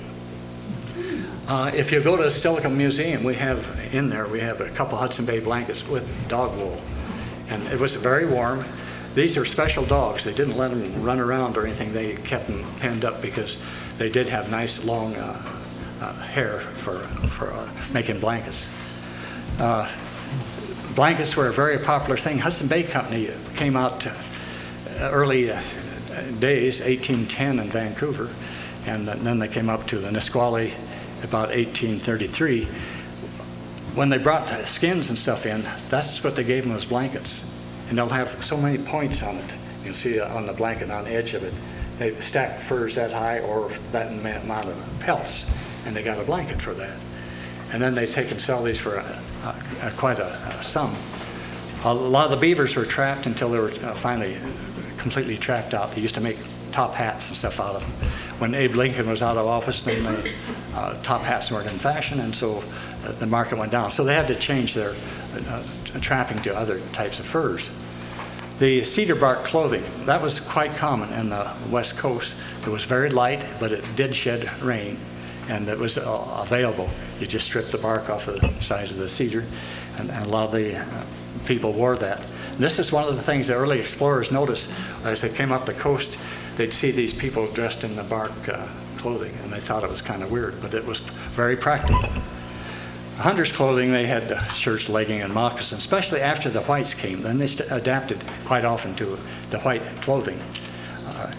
Speaker 2: Uh, if you go to the Stilicho Museum, we have in there, we have a couple Hudson Bay blankets with dog wool. And it was very warm. These are special dogs. They didn't let them run around or anything. They kept them penned up because they did have nice long uh, uh, hair for, for uh, making blankets. Uh, blankets were a very popular thing. Hudson Bay Company came out uh, early uh, days, eighteen ten in Vancouver, and then they came up to the Nisqually about eighteen thirty-three. When they brought skins and stuff in, that's what they gave them as blankets. And they'll have so many points on it. You can see on the blanket on the edge of it. They stack furs that high or that amount of pelts, and they got a blanket for that. And then they take and sell these for a, a, a, quite a, a sum. A lot of the beavers were trapped until they were uh, finally completely trapped out. They used to make top hats and stuff out of them. When Abe Lincoln was out of office, then the uh, top hats weren't in fashion, and so uh, the market went down. So they had to change their uh, trapping to other types of furs. The cedar bark clothing, that was quite common in the West Coast. It was very light, but it did shed rain, and it was uh, available. You just strip the bark off of the sides of the cedar, and, and a lot of the uh, people wore that. This is one of the things the early explorers noticed as they came up the coast. They'd see these people dressed in the bark uh, clothing, and they thought it was kind of weird, but it was very practical. Hunters' clothing, they had uh, shirts, legging, and moccasins, especially after the whites came. Then they st- adapted quite often to the white clothing. Uh,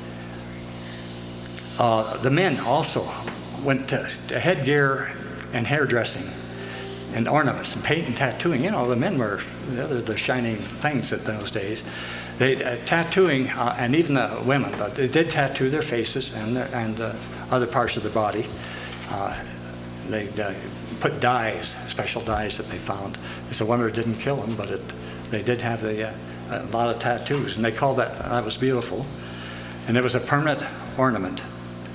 Speaker 2: uh, the men also went to, to headgear and hairdressing and ornaments and paint and tattooing. You know, the men were the, the shining things at those days. They uh, tattooing, uh, and even the women, but they did tattoo their faces and their, and uh, other parts of the body. Uh, they uh, put dyes, special dyes that they found. It's a wonder it didn't kill them, but it, they did have a, uh, a lot of tattoos, and they called that, that was beautiful. And it was a permanent ornament.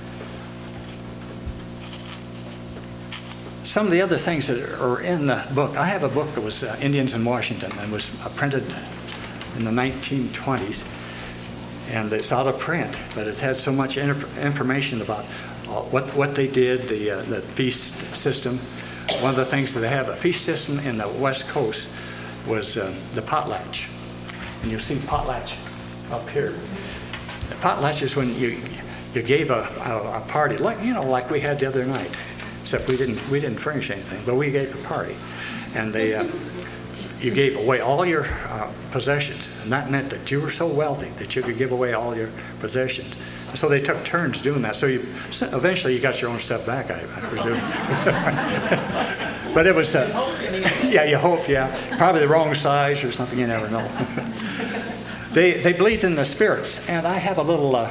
Speaker 2: Some of the other things that are in the book, I have a book that was uh, Indians in Washington, and was uh, printed in the nineteen twenties, and it's out of print, but it had so much inf- information about uh, what what they did, the uh, the feast system. One of the things that they have, a feast system in the West Coast, was uh, the potlatch, and you'll see potlatch up here. The potlatch is when you you gave a, a, a party, like you know, like we had the other night, except we didn't we didn't furnish anything, but we gave a party, and they. Uh, You gave away all your uh, possessions, and that meant that you were so wealthy that you could give away all your possessions. And so they took turns doing that. So you so eventually you got your own stuff back, I, I presume. But it was, uh, yeah, you hoped, yeah, probably the wrong size or something. You never know. they they believed in the spirits, and I have a little. Uh,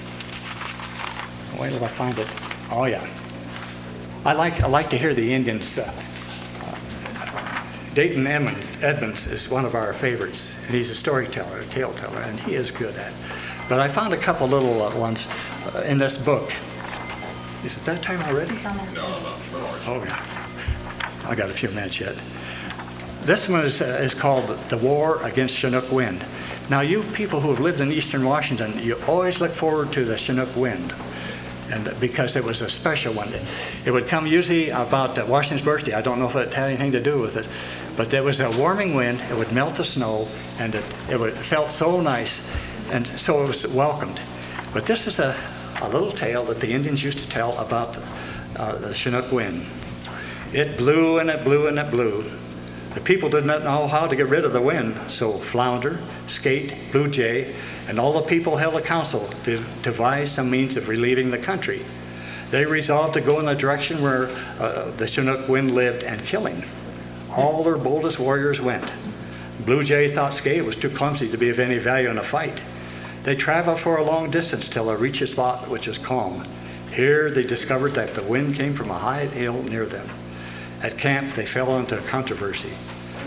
Speaker 2: wait till I find it. Oh yeah, I like I like to hear the Indians. Uh, Dayton Edmonds is one of our favorites, and he's a storyteller, a tale teller, and he is good at it. But I found a couple little uh, ones uh, in this book. Is it that time already?
Speaker 8: It's almost no, no, no.
Speaker 2: Oh, yeah. I got a few minutes yet. This one is, uh, is called The War Against Chinook Wind. Now, you people who have lived in eastern Washington, you always look forward to the Chinook wind, and because it was a special one. It would come usually about uh, Washington's birthday. I don't know if it had anything to do with it, but there was a warming wind. It would melt the snow, and it, it, would, it felt so nice, and so it was welcomed. But this is a, a little tale that the Indians used to tell about the, uh, the Chinook wind. It blew and it blew and it blew. The people did not know how to get rid of the wind, so flounder, skate, blue jay, and all the people held a council to devise some means of relieving the country. They resolved to go in the direction where uh, the Chinook wind lived and kill him. All their boldest warriors went. Blue Jay thought skate was too clumsy to be of any value in a fight. They traveled for a long distance till they reached a spot which was calm. Here they discovered that the wind came from a high hill near them. At camp, they fell into a controversy.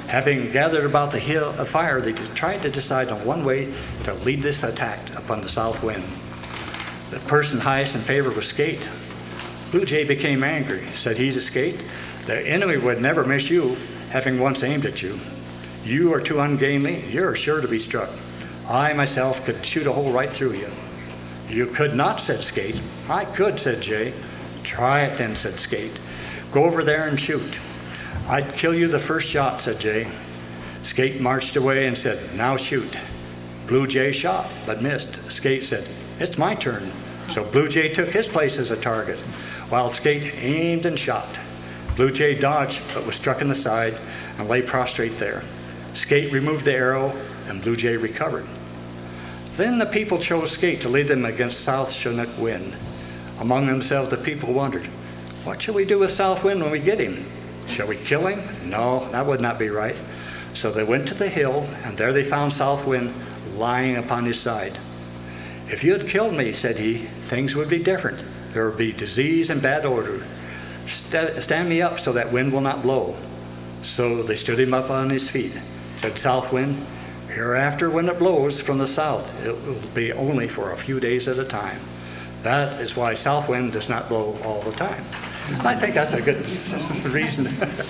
Speaker 2: Having gathered about the hill of fire, they tried to decide on one way to lead this attack upon the south wind. The person highest in favor was Skate. Blue Jay became angry, said he to Skate, "The enemy would never miss you, having once aimed at you. You are too ungainly, you're sure to be struck. I myself could shoot a hole right through you." "You could not," said Skate. "I could," said Jay. "Try it then," said Skate. "Go over there and shoot." "I'd kill you the first shot," said Jay. Skate marched away and said, "Now shoot." Blue Jay shot, but missed. Skate said, "It's my turn." So Blue Jay took his place as a target, while Skate aimed and shot. Blue Jay dodged, but was struck in the side and lay prostrate there. Skate removed the arrow, and Blue Jay recovered. Then the people chose Skate to lead them against South Chinook Wind. Among themselves, the people wondered, "What shall we do with South Wind when we get him? Shall we kill him? No, that would not be right." So they went to the hill, and there they found South Wind lying upon his side. "If you had killed me," said he, "things would be different. There would be disease and bad odor. St- stand me up so that wind will not blow." So they stood him up on his feet. Said South Wind, "Hereafter, when it blows from the south, it will be only for a few days at a time. That is why South Wind does not blow all the time." I think that's a good reason.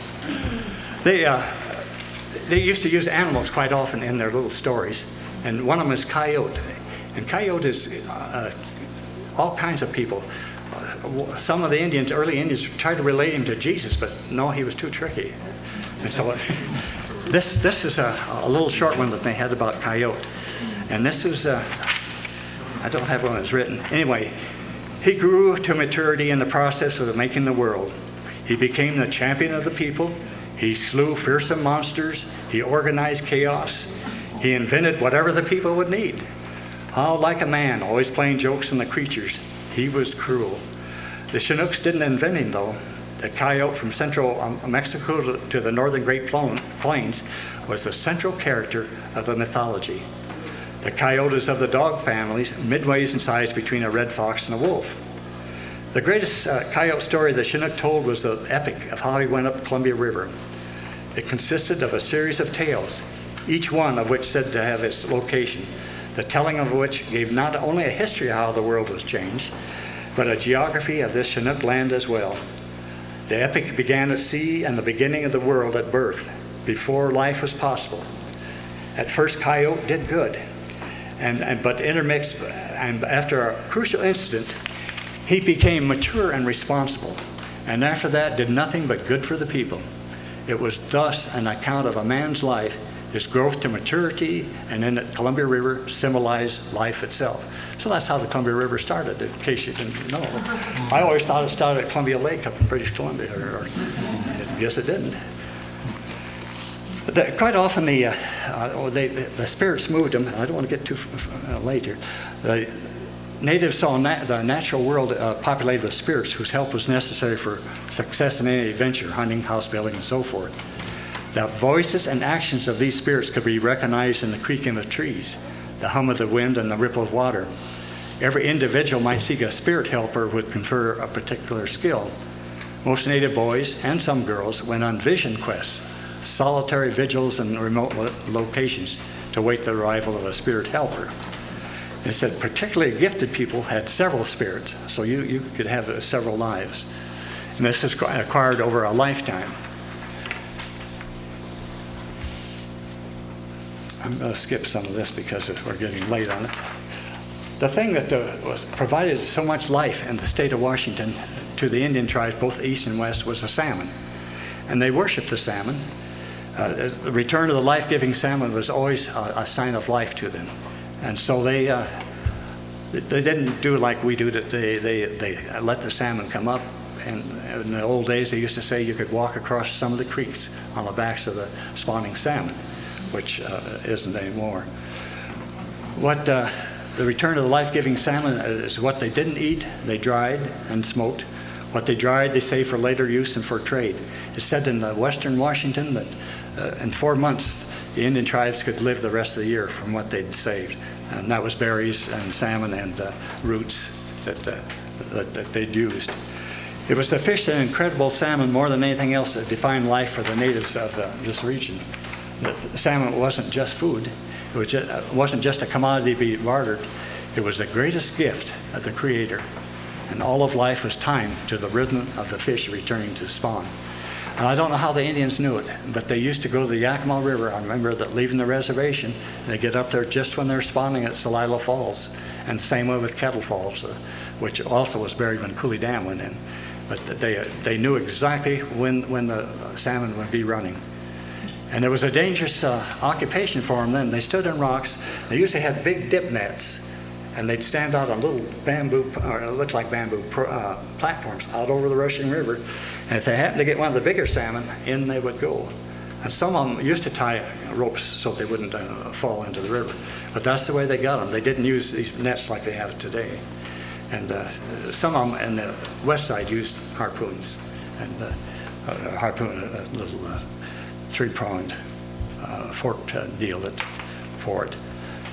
Speaker 2: they, uh, they used to use animals quite often in their little stories, and one of them is Coyote. And Coyote is uh, all kinds of people. Uh, some of the Indians, early Indians, tried to relate him to Jesus, but no, he was too tricky. And so uh, this this is a, a little short one that they had about Coyote. And this is, uh, I don't have one that's written. Anyway, he grew to maturity in the process of making the world. He became the champion of the people. He slew fearsome monsters. He organized chaos. He invented whatever the people would need. How like a man, always playing jokes on the creatures. He was cruel. The Chinooks didn't invent him, though. The coyote from central um, Mexico to, to the northern Great Plains was the central character of the mythology. The coyotes of the dog families, midways in size between a red fox and a wolf. The greatest uh, coyote story the Chinook told was the epic of how he went up the Columbia River. It consisted of a series of tales, each one of which said to have its location, the telling of which gave not only a history of how the world was changed, but a geography of this Chinook land as well. The epic began at sea and the beginning of the world at birth, before life was possible. At first, Coyote did good, and, and but intermixed, and after a crucial incident, he became mature and responsible, and after that did nothing but good for the people. It was thus an account of a man's life, his growth to maturity, and in the Columbia River symbolized life itself. So that's how the Columbia River started, in case you didn't know. I always thought it started at Columbia Lake up in British Columbia, or, or I guess it didn't. But the, quite often the, uh, uh, they, the the spirits moved them. I don't want to get too uh, late here. The natives saw na- the natural world uh, populated with spirits whose help was necessary for success in any adventure, hunting, house building, and so forth. The voices and actions of these spirits could be recognized in the creaking of trees, the hum of the wind, and the ripple of water. Every individual might seek a spirit helper who would confer a particular skill. Most native boys, and some girls, went on vision quests, solitary vigils in remote lo- locations to wait the arrival of a spirit helper. It said particularly gifted people had several spirits, so you, you could have uh, several lives. And this is acquired over a lifetime. I'm going to skip some of this because we're getting late on it. The thing that uh, was provided so much life in the state of Washington to the Indian tribes, both east and west, was the salmon. And they worshiped the salmon. Uh, the return of the life-giving salmon was always a, a sign of life to them. And so they uh, they didn't do like we do. That they, they, they let the salmon come up. And in the old days, they used to say you could walk across some of the creeks on the backs of the spawning salmon, which uh, isn't anymore. What uh, the return of the life-giving salmon is what they didn't eat, they dried and smoked. What they dried, they saved for later use and for trade. It's said in the western Washington that uh, in four months, the Indian tribes could live the rest of the year from what they'd saved. And that was berries and salmon and uh, roots that, uh, that, that they'd used. It was the fish and incredible salmon more than anything else that defined life for the natives of uh, this region. The salmon wasn't just food. It was just, it wasn't just a commodity to be bartered. It was the greatest gift of the Creator. And all of life was timed to the rhythm of the fish returning to spawn. And I don't know how the Indians knew it, but they used to go to the Yakima River. I remember that leaving the reservation, they get up there just when they're spawning at Celilo Falls. And same way with Kettle Falls, uh, which also was buried when Cooley Dam went in. But they, uh, they knew exactly when, when the salmon would be running. And it was a dangerous uh, occupation for them then. They stood in rocks. They usually had big dip nets, and they'd stand out on little bamboo, or it looked like bamboo uh, platforms out over the rushing river. And if they happened to get one of the bigger salmon, in they would go. And some of them used to tie ropes so they wouldn't uh, fall into the river. But that's the way they got them. They didn't use these nets like they have today. And uh, some of them in the west side used harpoons, and uh, a harpoon, a little uh, three-pronged uh, forked uh, deal that, for it.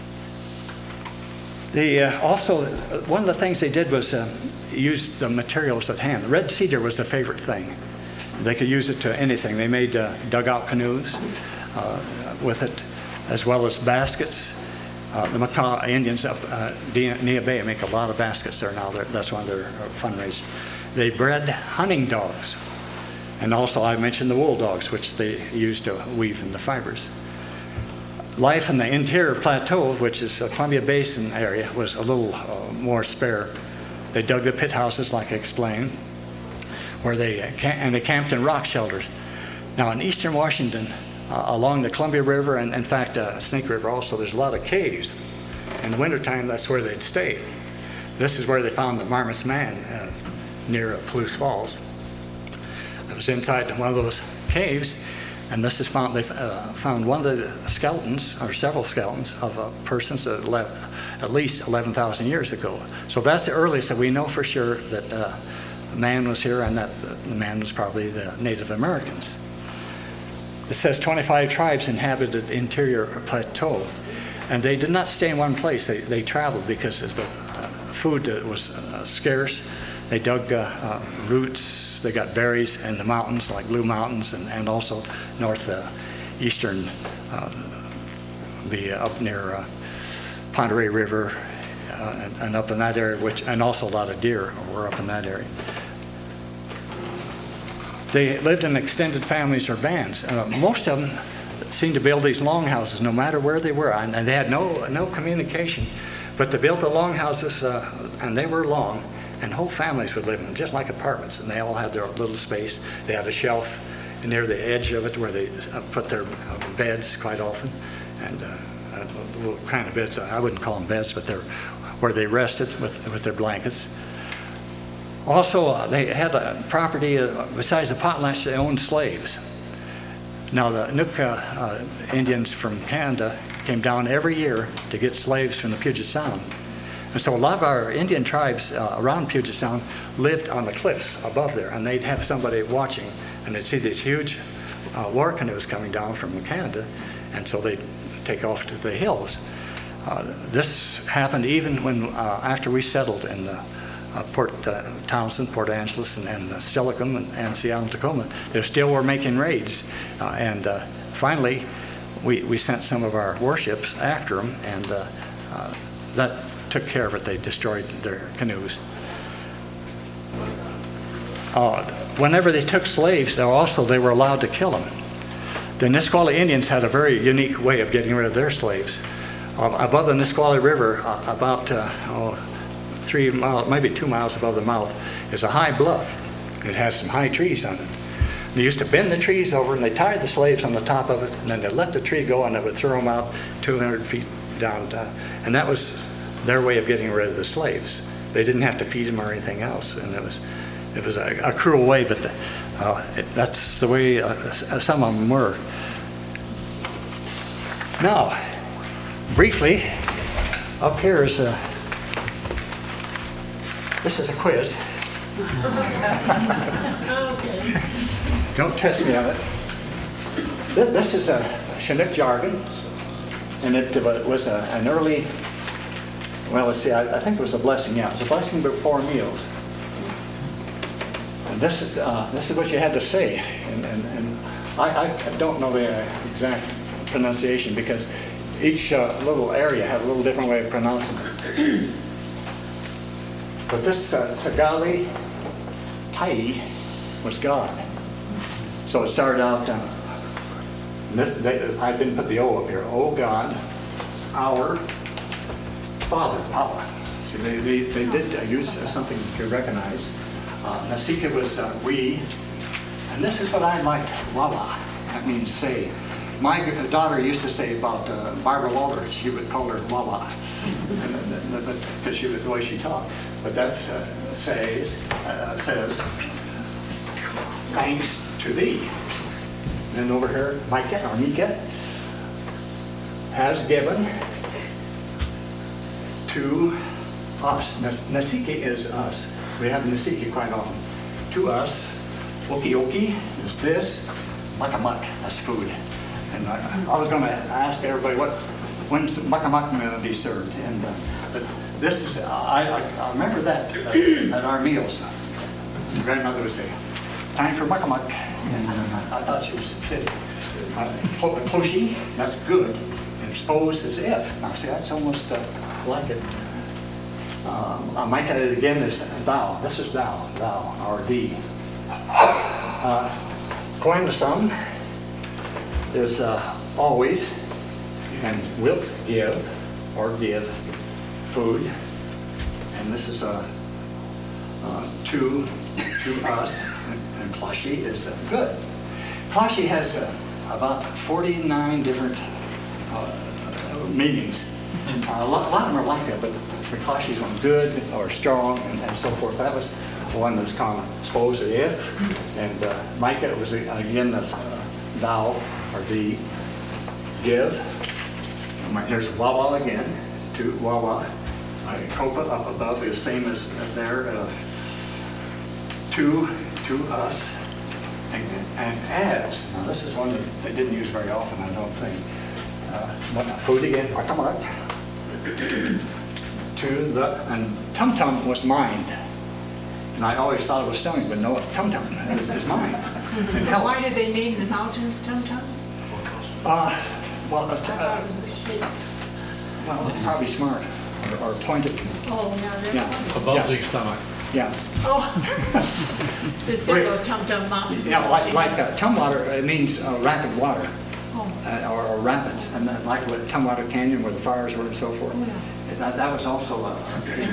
Speaker 2: The, uh, also, uh, one of the things they did was uh, use the materials at hand. Red cedar was the favorite thing. They could use it to anything. They made uh, dugout canoes uh, with it, as well as baskets. Uh, the Macaw Indians up uh, Neah Bay make a lot of baskets there now. They're, that's one of their uh, fundraisers. They bred hunting dogs. And also I mentioned the wool dogs, which they used to weave in the fibers. Life in the interior plateau, which is a Columbia Basin area, was a little uh, more spare. They dug the pit houses, like I explained, where they and they camped in rock shelters. Now in eastern Washington, uh, along the Columbia River, and in fact uh, Snake River also, there's a lot of caves. In the wintertime, that's where they'd stay. This is where they found the Marmot's Man uh, near uh, Palouse Falls. It was inside one of those caves, and this is found. They uh, found one of the skeletons, or several skeletons, of uh, persons that lived at least eleven thousand years ago. So that's the earliest that we know for sure that uh, man was here, and that the man was probably the Native Americans. It says twenty-five tribes inhabited the interior plateau, and they did not stay in one place. They, they traveled because as the uh, food uh, was uh, scarce. They dug uh, uh, roots. They got berries in the mountains, like Blue Mountains, and, and also north uh, eastern, uh, the uh, up near uh, Ponderay River, uh, and, and up in that area, which and also a lot of deer were up in that area. They lived in extended families or bands. Uh, most of them seemed to build these longhouses, no matter where they were, and, and they had no no communication. But they built the longhouses, uh, and they were long. And whole families would live in them, just like apartments, and they all had their little space. They had a shelf near the edge of it where they put their beds quite often, and uh, what kind of beds, I wouldn't call them beds, but they're where they rested with, with their blankets. Also, uh, they had a property, uh, besides the potlatch, they owned slaves. Now, the Nootka uh, Indians from Canada came down every year to get slaves from the Puget Sound. And so a lot of our Indian tribes uh, around Puget Sound lived on the cliffs above there, and they'd have somebody watching, and they'd see these huge uh, war canoes coming down from Canada, and so they'd take off to the hills. Uh, this happened even when, uh, after we settled in uh, uh, Port uh, Townsend, Port Angeles, and, and uh, Stillicum, and, and Seattle, Tacoma. They still were making raids, uh, and uh, finally we, we sent some of our warships after them, and uh, uh, that took care of it. They destroyed their canoes. Uh, whenever they took slaves, though, also they were allowed to kill them. The Nisqually Indians had a very unique way of getting rid of their slaves. Uh, above the Nisqually River, uh, about uh, oh, three miles, maybe two miles above the mouth, is a high bluff. It has some high trees on it. They used to bend the trees over, and they tied the slaves on the top of it, and then they let the tree go, and they would throw them out two hundred feet down. Uh, and that was their way of getting rid of the slaves. They didn't have to feed them or anything else, and it was it was a, a cruel way, but the, uh, it, that's the way uh, some of them were. Now, briefly, up here is a, this is a quiz. Don't test me on it. This, this is a Chinook jargon, and it was a, an early, well, let's see, I, I think it was a blessing. Yeah, it was a blessing before meals. And this is uh, this is what you had to say, and, and, and I, I don't know the exact pronunciation because each uh, little area had a little different way of pronouncing it. But this uh, Sagali Tai was God. So it started out, uh, this, they, I didn't put the O up here, O God, our Father, Papa. See, they, they, they did uh, use uh, something to recognize. Uh, Nasika was uh, we, and this is what I liked, Wawa. That means say. My daughter used to say about uh, Barbara Walters, she would call her Wawa, because she was the way she talked. But that uh, says, uh, says, thanks to thee. And over here, Micah, or Micah, has given to us. Nasiki is us. We have Nasiki quite often. To us, Oki Oki is this, Makamak, that's food. And I, I was going to ask everybody what, when's Makamak going to be served? And uh, but this is, I, I, I remember that uh, at our meals. Grandmother would say, time for Makamak. And uh, I thought she was kidding. Uh, Kloshi, that's good. And suppose is if. Now see, that's almost uh, like it. Um, uh, Micah again is thou. This is thou, thou, or thee. Uh, Kohen the son is uh, always and will give or give food. And this is uh, uh, to, to us. And, and Klashi is uh, good. Klashi has uh, about forty-nine different uh, meanings. Uh, a, lot, a lot of them are like that, but the Klashi is one good or strong and, and so forth. That was one that's common. Suppose or if. And uh, Micah was again this uh, thou or thee. Give. Here's Wawa again. To Wawa. Uh, Kopa up above is same as there. Uh, to to us. And, and as. Now this is one that they didn't use very often, I don't think. Uh, food again. Come on. To the, and Tum Tum was mind. And I always thought it was stomach, but no, it's Tum Tum. It's, it's mind. And
Speaker 6: Now, why did they name the mountains Tum Tum?
Speaker 2: Uh, well, uh,
Speaker 6: I thought it was a shape.
Speaker 2: well, it's probably smart or, or pointed.
Speaker 6: Oh, now they're.
Speaker 2: Yeah.
Speaker 8: A bulging stomach.
Speaker 2: Yeah.
Speaker 6: Oh. The symbol of Tum Tum Mountains.
Speaker 2: Yeah, like, like uh, Tumwater, it means uh, rapid water.
Speaker 6: Oh.
Speaker 2: Uh, or, or rapids, and then like with Tumwater Canyon where the fires were and so forth.
Speaker 6: Oh, yeah.
Speaker 2: That, that was also uh,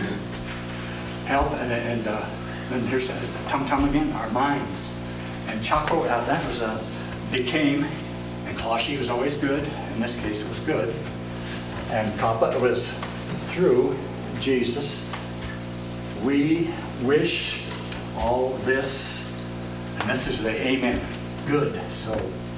Speaker 2: help, and, and uh, then here's uh, Tum Tum again, our minds. And Chaco, uh, that was uh, became, and Klashi was always good, in this case it was good. And Kappa was through Jesus. We wish all this, and this is the amen, good, so.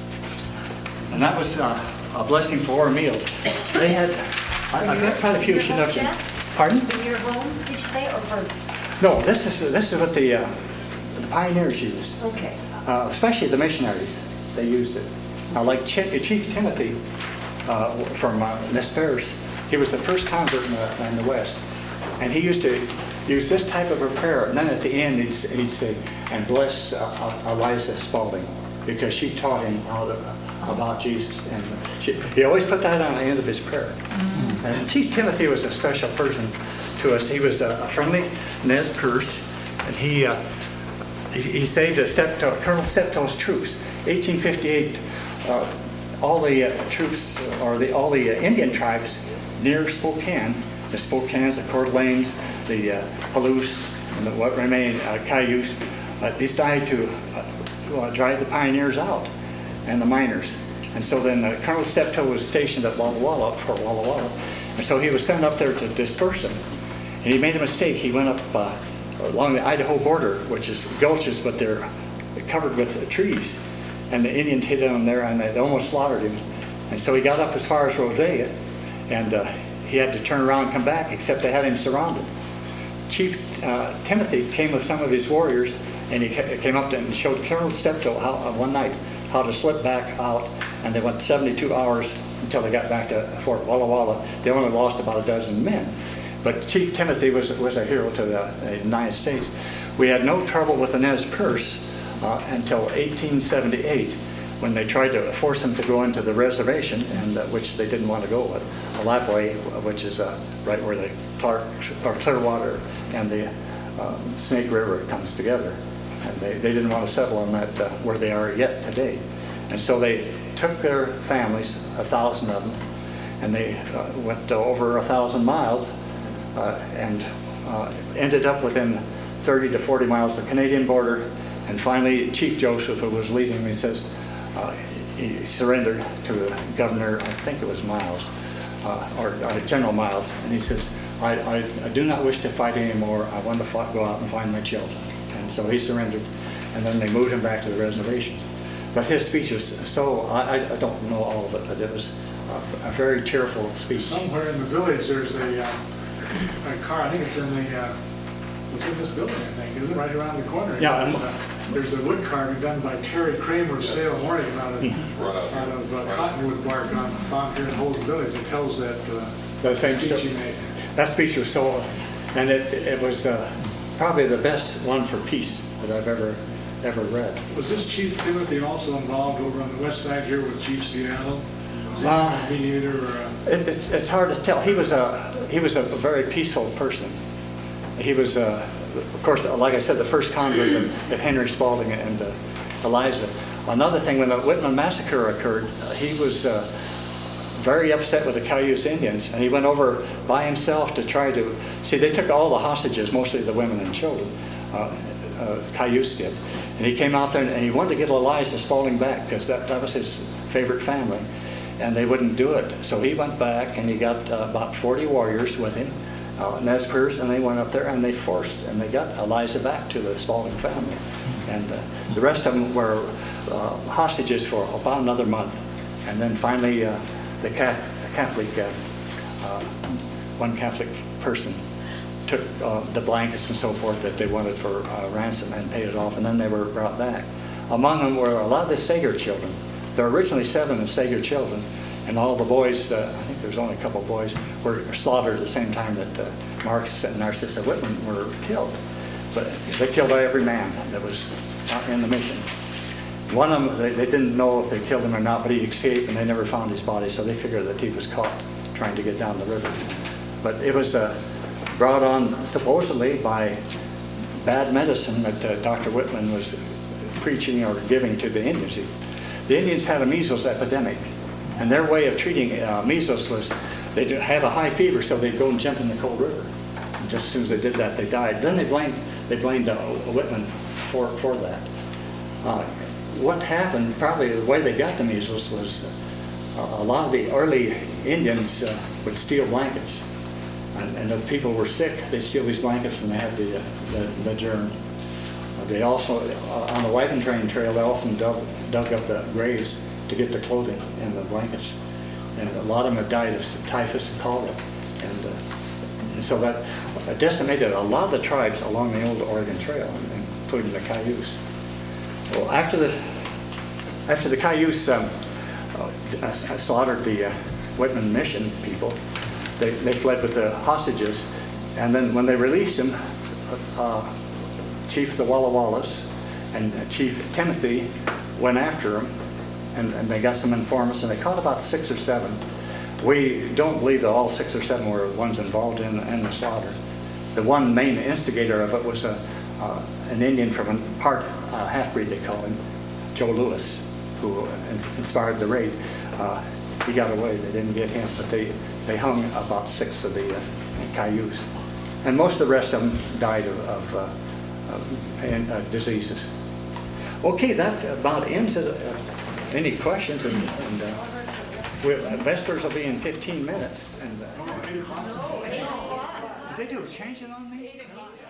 Speaker 2: And that was uh, a blessing for our meals. They had, I, I've got quite a few Chinooks. Pardon?
Speaker 9: In your home, did you say, or for?
Speaker 2: No, this is this is what the, uh, the pioneers used.
Speaker 9: Okay.
Speaker 2: Uh, especially the missionaries, they used it. Now, like Ch- Chief Timothy uh, from uh, Nez Perce, he was the first convert in the, in the West, and he used to use this type of a prayer. And then at the end, he'd, he'd say, "And bless uh, Eliza Spalding," because she taught him how to. Uh, about Jesus, and she, he always put that on the end of his prayer. Mm-hmm. And Chief Timothy was a special person to us. He was a, a friendly Nez Perce, and he, uh, he he saved a Steptoe, Colonel Steptoe's troops. eighteen fifty-eight, uh, all the uh, troops, or the all the uh, Indian tribes near Spokane, the Spokanes, the Coeur d'Alenes, the uh, Palouse, and the, what remained uh, Cayuse, uh, decided to uh, drive the pioneers out. And the miners. And so then uh, Colonel Steptoe was stationed at Walla Walla, Fort Walla Walla, and so he was sent up there to disperse them. And he made a mistake. He went up uh, along the Idaho border, which is gulches, but they're covered with uh, trees. And the Indians hit him there, and they almost slaughtered him. And so he got up as far as Rosea, and uh, he had to turn around and come back, except they had him surrounded. Chief uh, Timothy came with some of his warriors, and he ca- came up to and showed Colonel Steptoe how, uh, one night how to slip back out, and they went seventy-two hours until they got back to Fort Walla Walla. They only lost about a dozen men. But Chief Timothy was, was a hero to the, the United States. We had no trouble with the Nez Perce uh, until eighteen seventy-eight, when they tried to force them to go into the reservation, and uh, which they didn't want to go with, Lapwai, which is uh, right where the Clark or Clearwater and the um, Snake River comes together, and they, they didn't want to settle on that uh, where they are yet today, and so they took their families, a thousand of them, and they uh, went over a thousand miles uh, and uh, ended up within thirty to forty miles of the Canadian border. And finally, Chief Joseph, who was leading them, he says, uh, he surrendered to Governor, I think it was Miles, uh, or uh, General Miles, and he says, I, I, I do not wish to fight anymore. I want to fight, go out and find my children. And so he surrendered, and then they moved him back to the reservations. But his speech was so, I, I don't know all of it, but it was a, a very tearful speech.
Speaker 4: Somewhere in the village, there's a, uh, a car, I think it's in the, uh, it's in this building, I think, isn't it? Right around the corner.
Speaker 2: Yeah.
Speaker 4: There's, uh, there's a wood carving done by Terry Kramer of Salem, Oregon, out of, out of uh, cottonwood bark on, found here in Holden Village. It tells that uh,
Speaker 2: The same
Speaker 4: speech
Speaker 2: story.
Speaker 4: he made.
Speaker 2: That speech was so, and it, it was uh, probably the best one for peace that I've ever, ever read.
Speaker 4: Was this Chief Timothy also involved over on the west side here with Chief Seattle? Was he
Speaker 2: Uh,
Speaker 4: a mediator or a...
Speaker 2: It, it's, it's hard to tell. He was a he was a very peaceful person. He was, uh, of course, like I said, the first convert of, of Henry Spalding and uh, Eliza. Another thing, when the Whitman massacre occurred, uh, he was uh, very upset with the Cayuse Indians, and he went over by himself to try to see. They took all the hostages, mostly the women and children. Uh, uh, Cayuse did, and he came out there and he wanted to get Eliza Spalding back because that, that was his favorite family. And they wouldn't do it. So he went back and he got uh, about forty warriors with him, uh, Nez Perce, and they went up there and they forced, and they got Eliza back to the Spalding family. And uh, the rest of them were uh, hostages for about another month. And then finally, uh, the Catholic, uh, uh, one Catholic person took uh, the blankets and so forth that they wanted for uh, ransom and paid it off, and then they were brought back. Among them were a lot of the Sager children. There were originally seven Sager children, and all the boys, uh, I think there was only a couple of boys, were slaughtered at the same time that uh, Marcus and Narcissa Whitman were killed. But they killed every man that was in the mission. One of them, they, they didn't know if they killed him or not, but he escaped and they never found his body, so they figured that he was caught trying to get down the river. But it was uh, brought on supposedly by bad medicine that uh, Doctor Whitman was preaching or giving to the Indians. The Indians had a measles epidemic, and their way of treating uh, measles was they'd have a high fever, so they'd go and jump in the cold river. And just as soon as they did that, they died. Then they blamed they blamed uh, Whitman for for that. Uh, what happened? Probably the way they got the measles was uh, a lot of the early Indians uh, would steal blankets, and, and if people were sick, they'd steal these blankets and they had the uh, the, the germ. They also, uh, on the wagon train trail, they often dug, dug up the graves to get the clothing and the blankets. And a lot of them had died of typhus and cholera. And, uh, and so that decimated a lot of the tribes along the old Oregon Trail, including the Cayuse. Well, after the, after the Cayuse um, uh, slaughtered the uh, Whitman mission people, they, they fled with the hostages. And then when they released them, uh, Chief the Walla Wallas and Chief Timothy went after them, and, and they got some informants, and they caught about six or seven. We don't believe that all six or seven were ones involved in, in the slaughter. The one main instigator of it was a, uh, an Indian from a part, uh, half-breed they call him, Joe Lewis, who inspired the raid. Uh, he got away, they didn't get him, but they, they hung about six of the uh, Cayuse. And most of the rest of them died of, of uh, Uh, and uh, diseases. Okay, that about ends it. Uh, any questions? And, and uh, we'll, uh, Vespers will be in fifteen minutes. And uh, did they do a changing on me?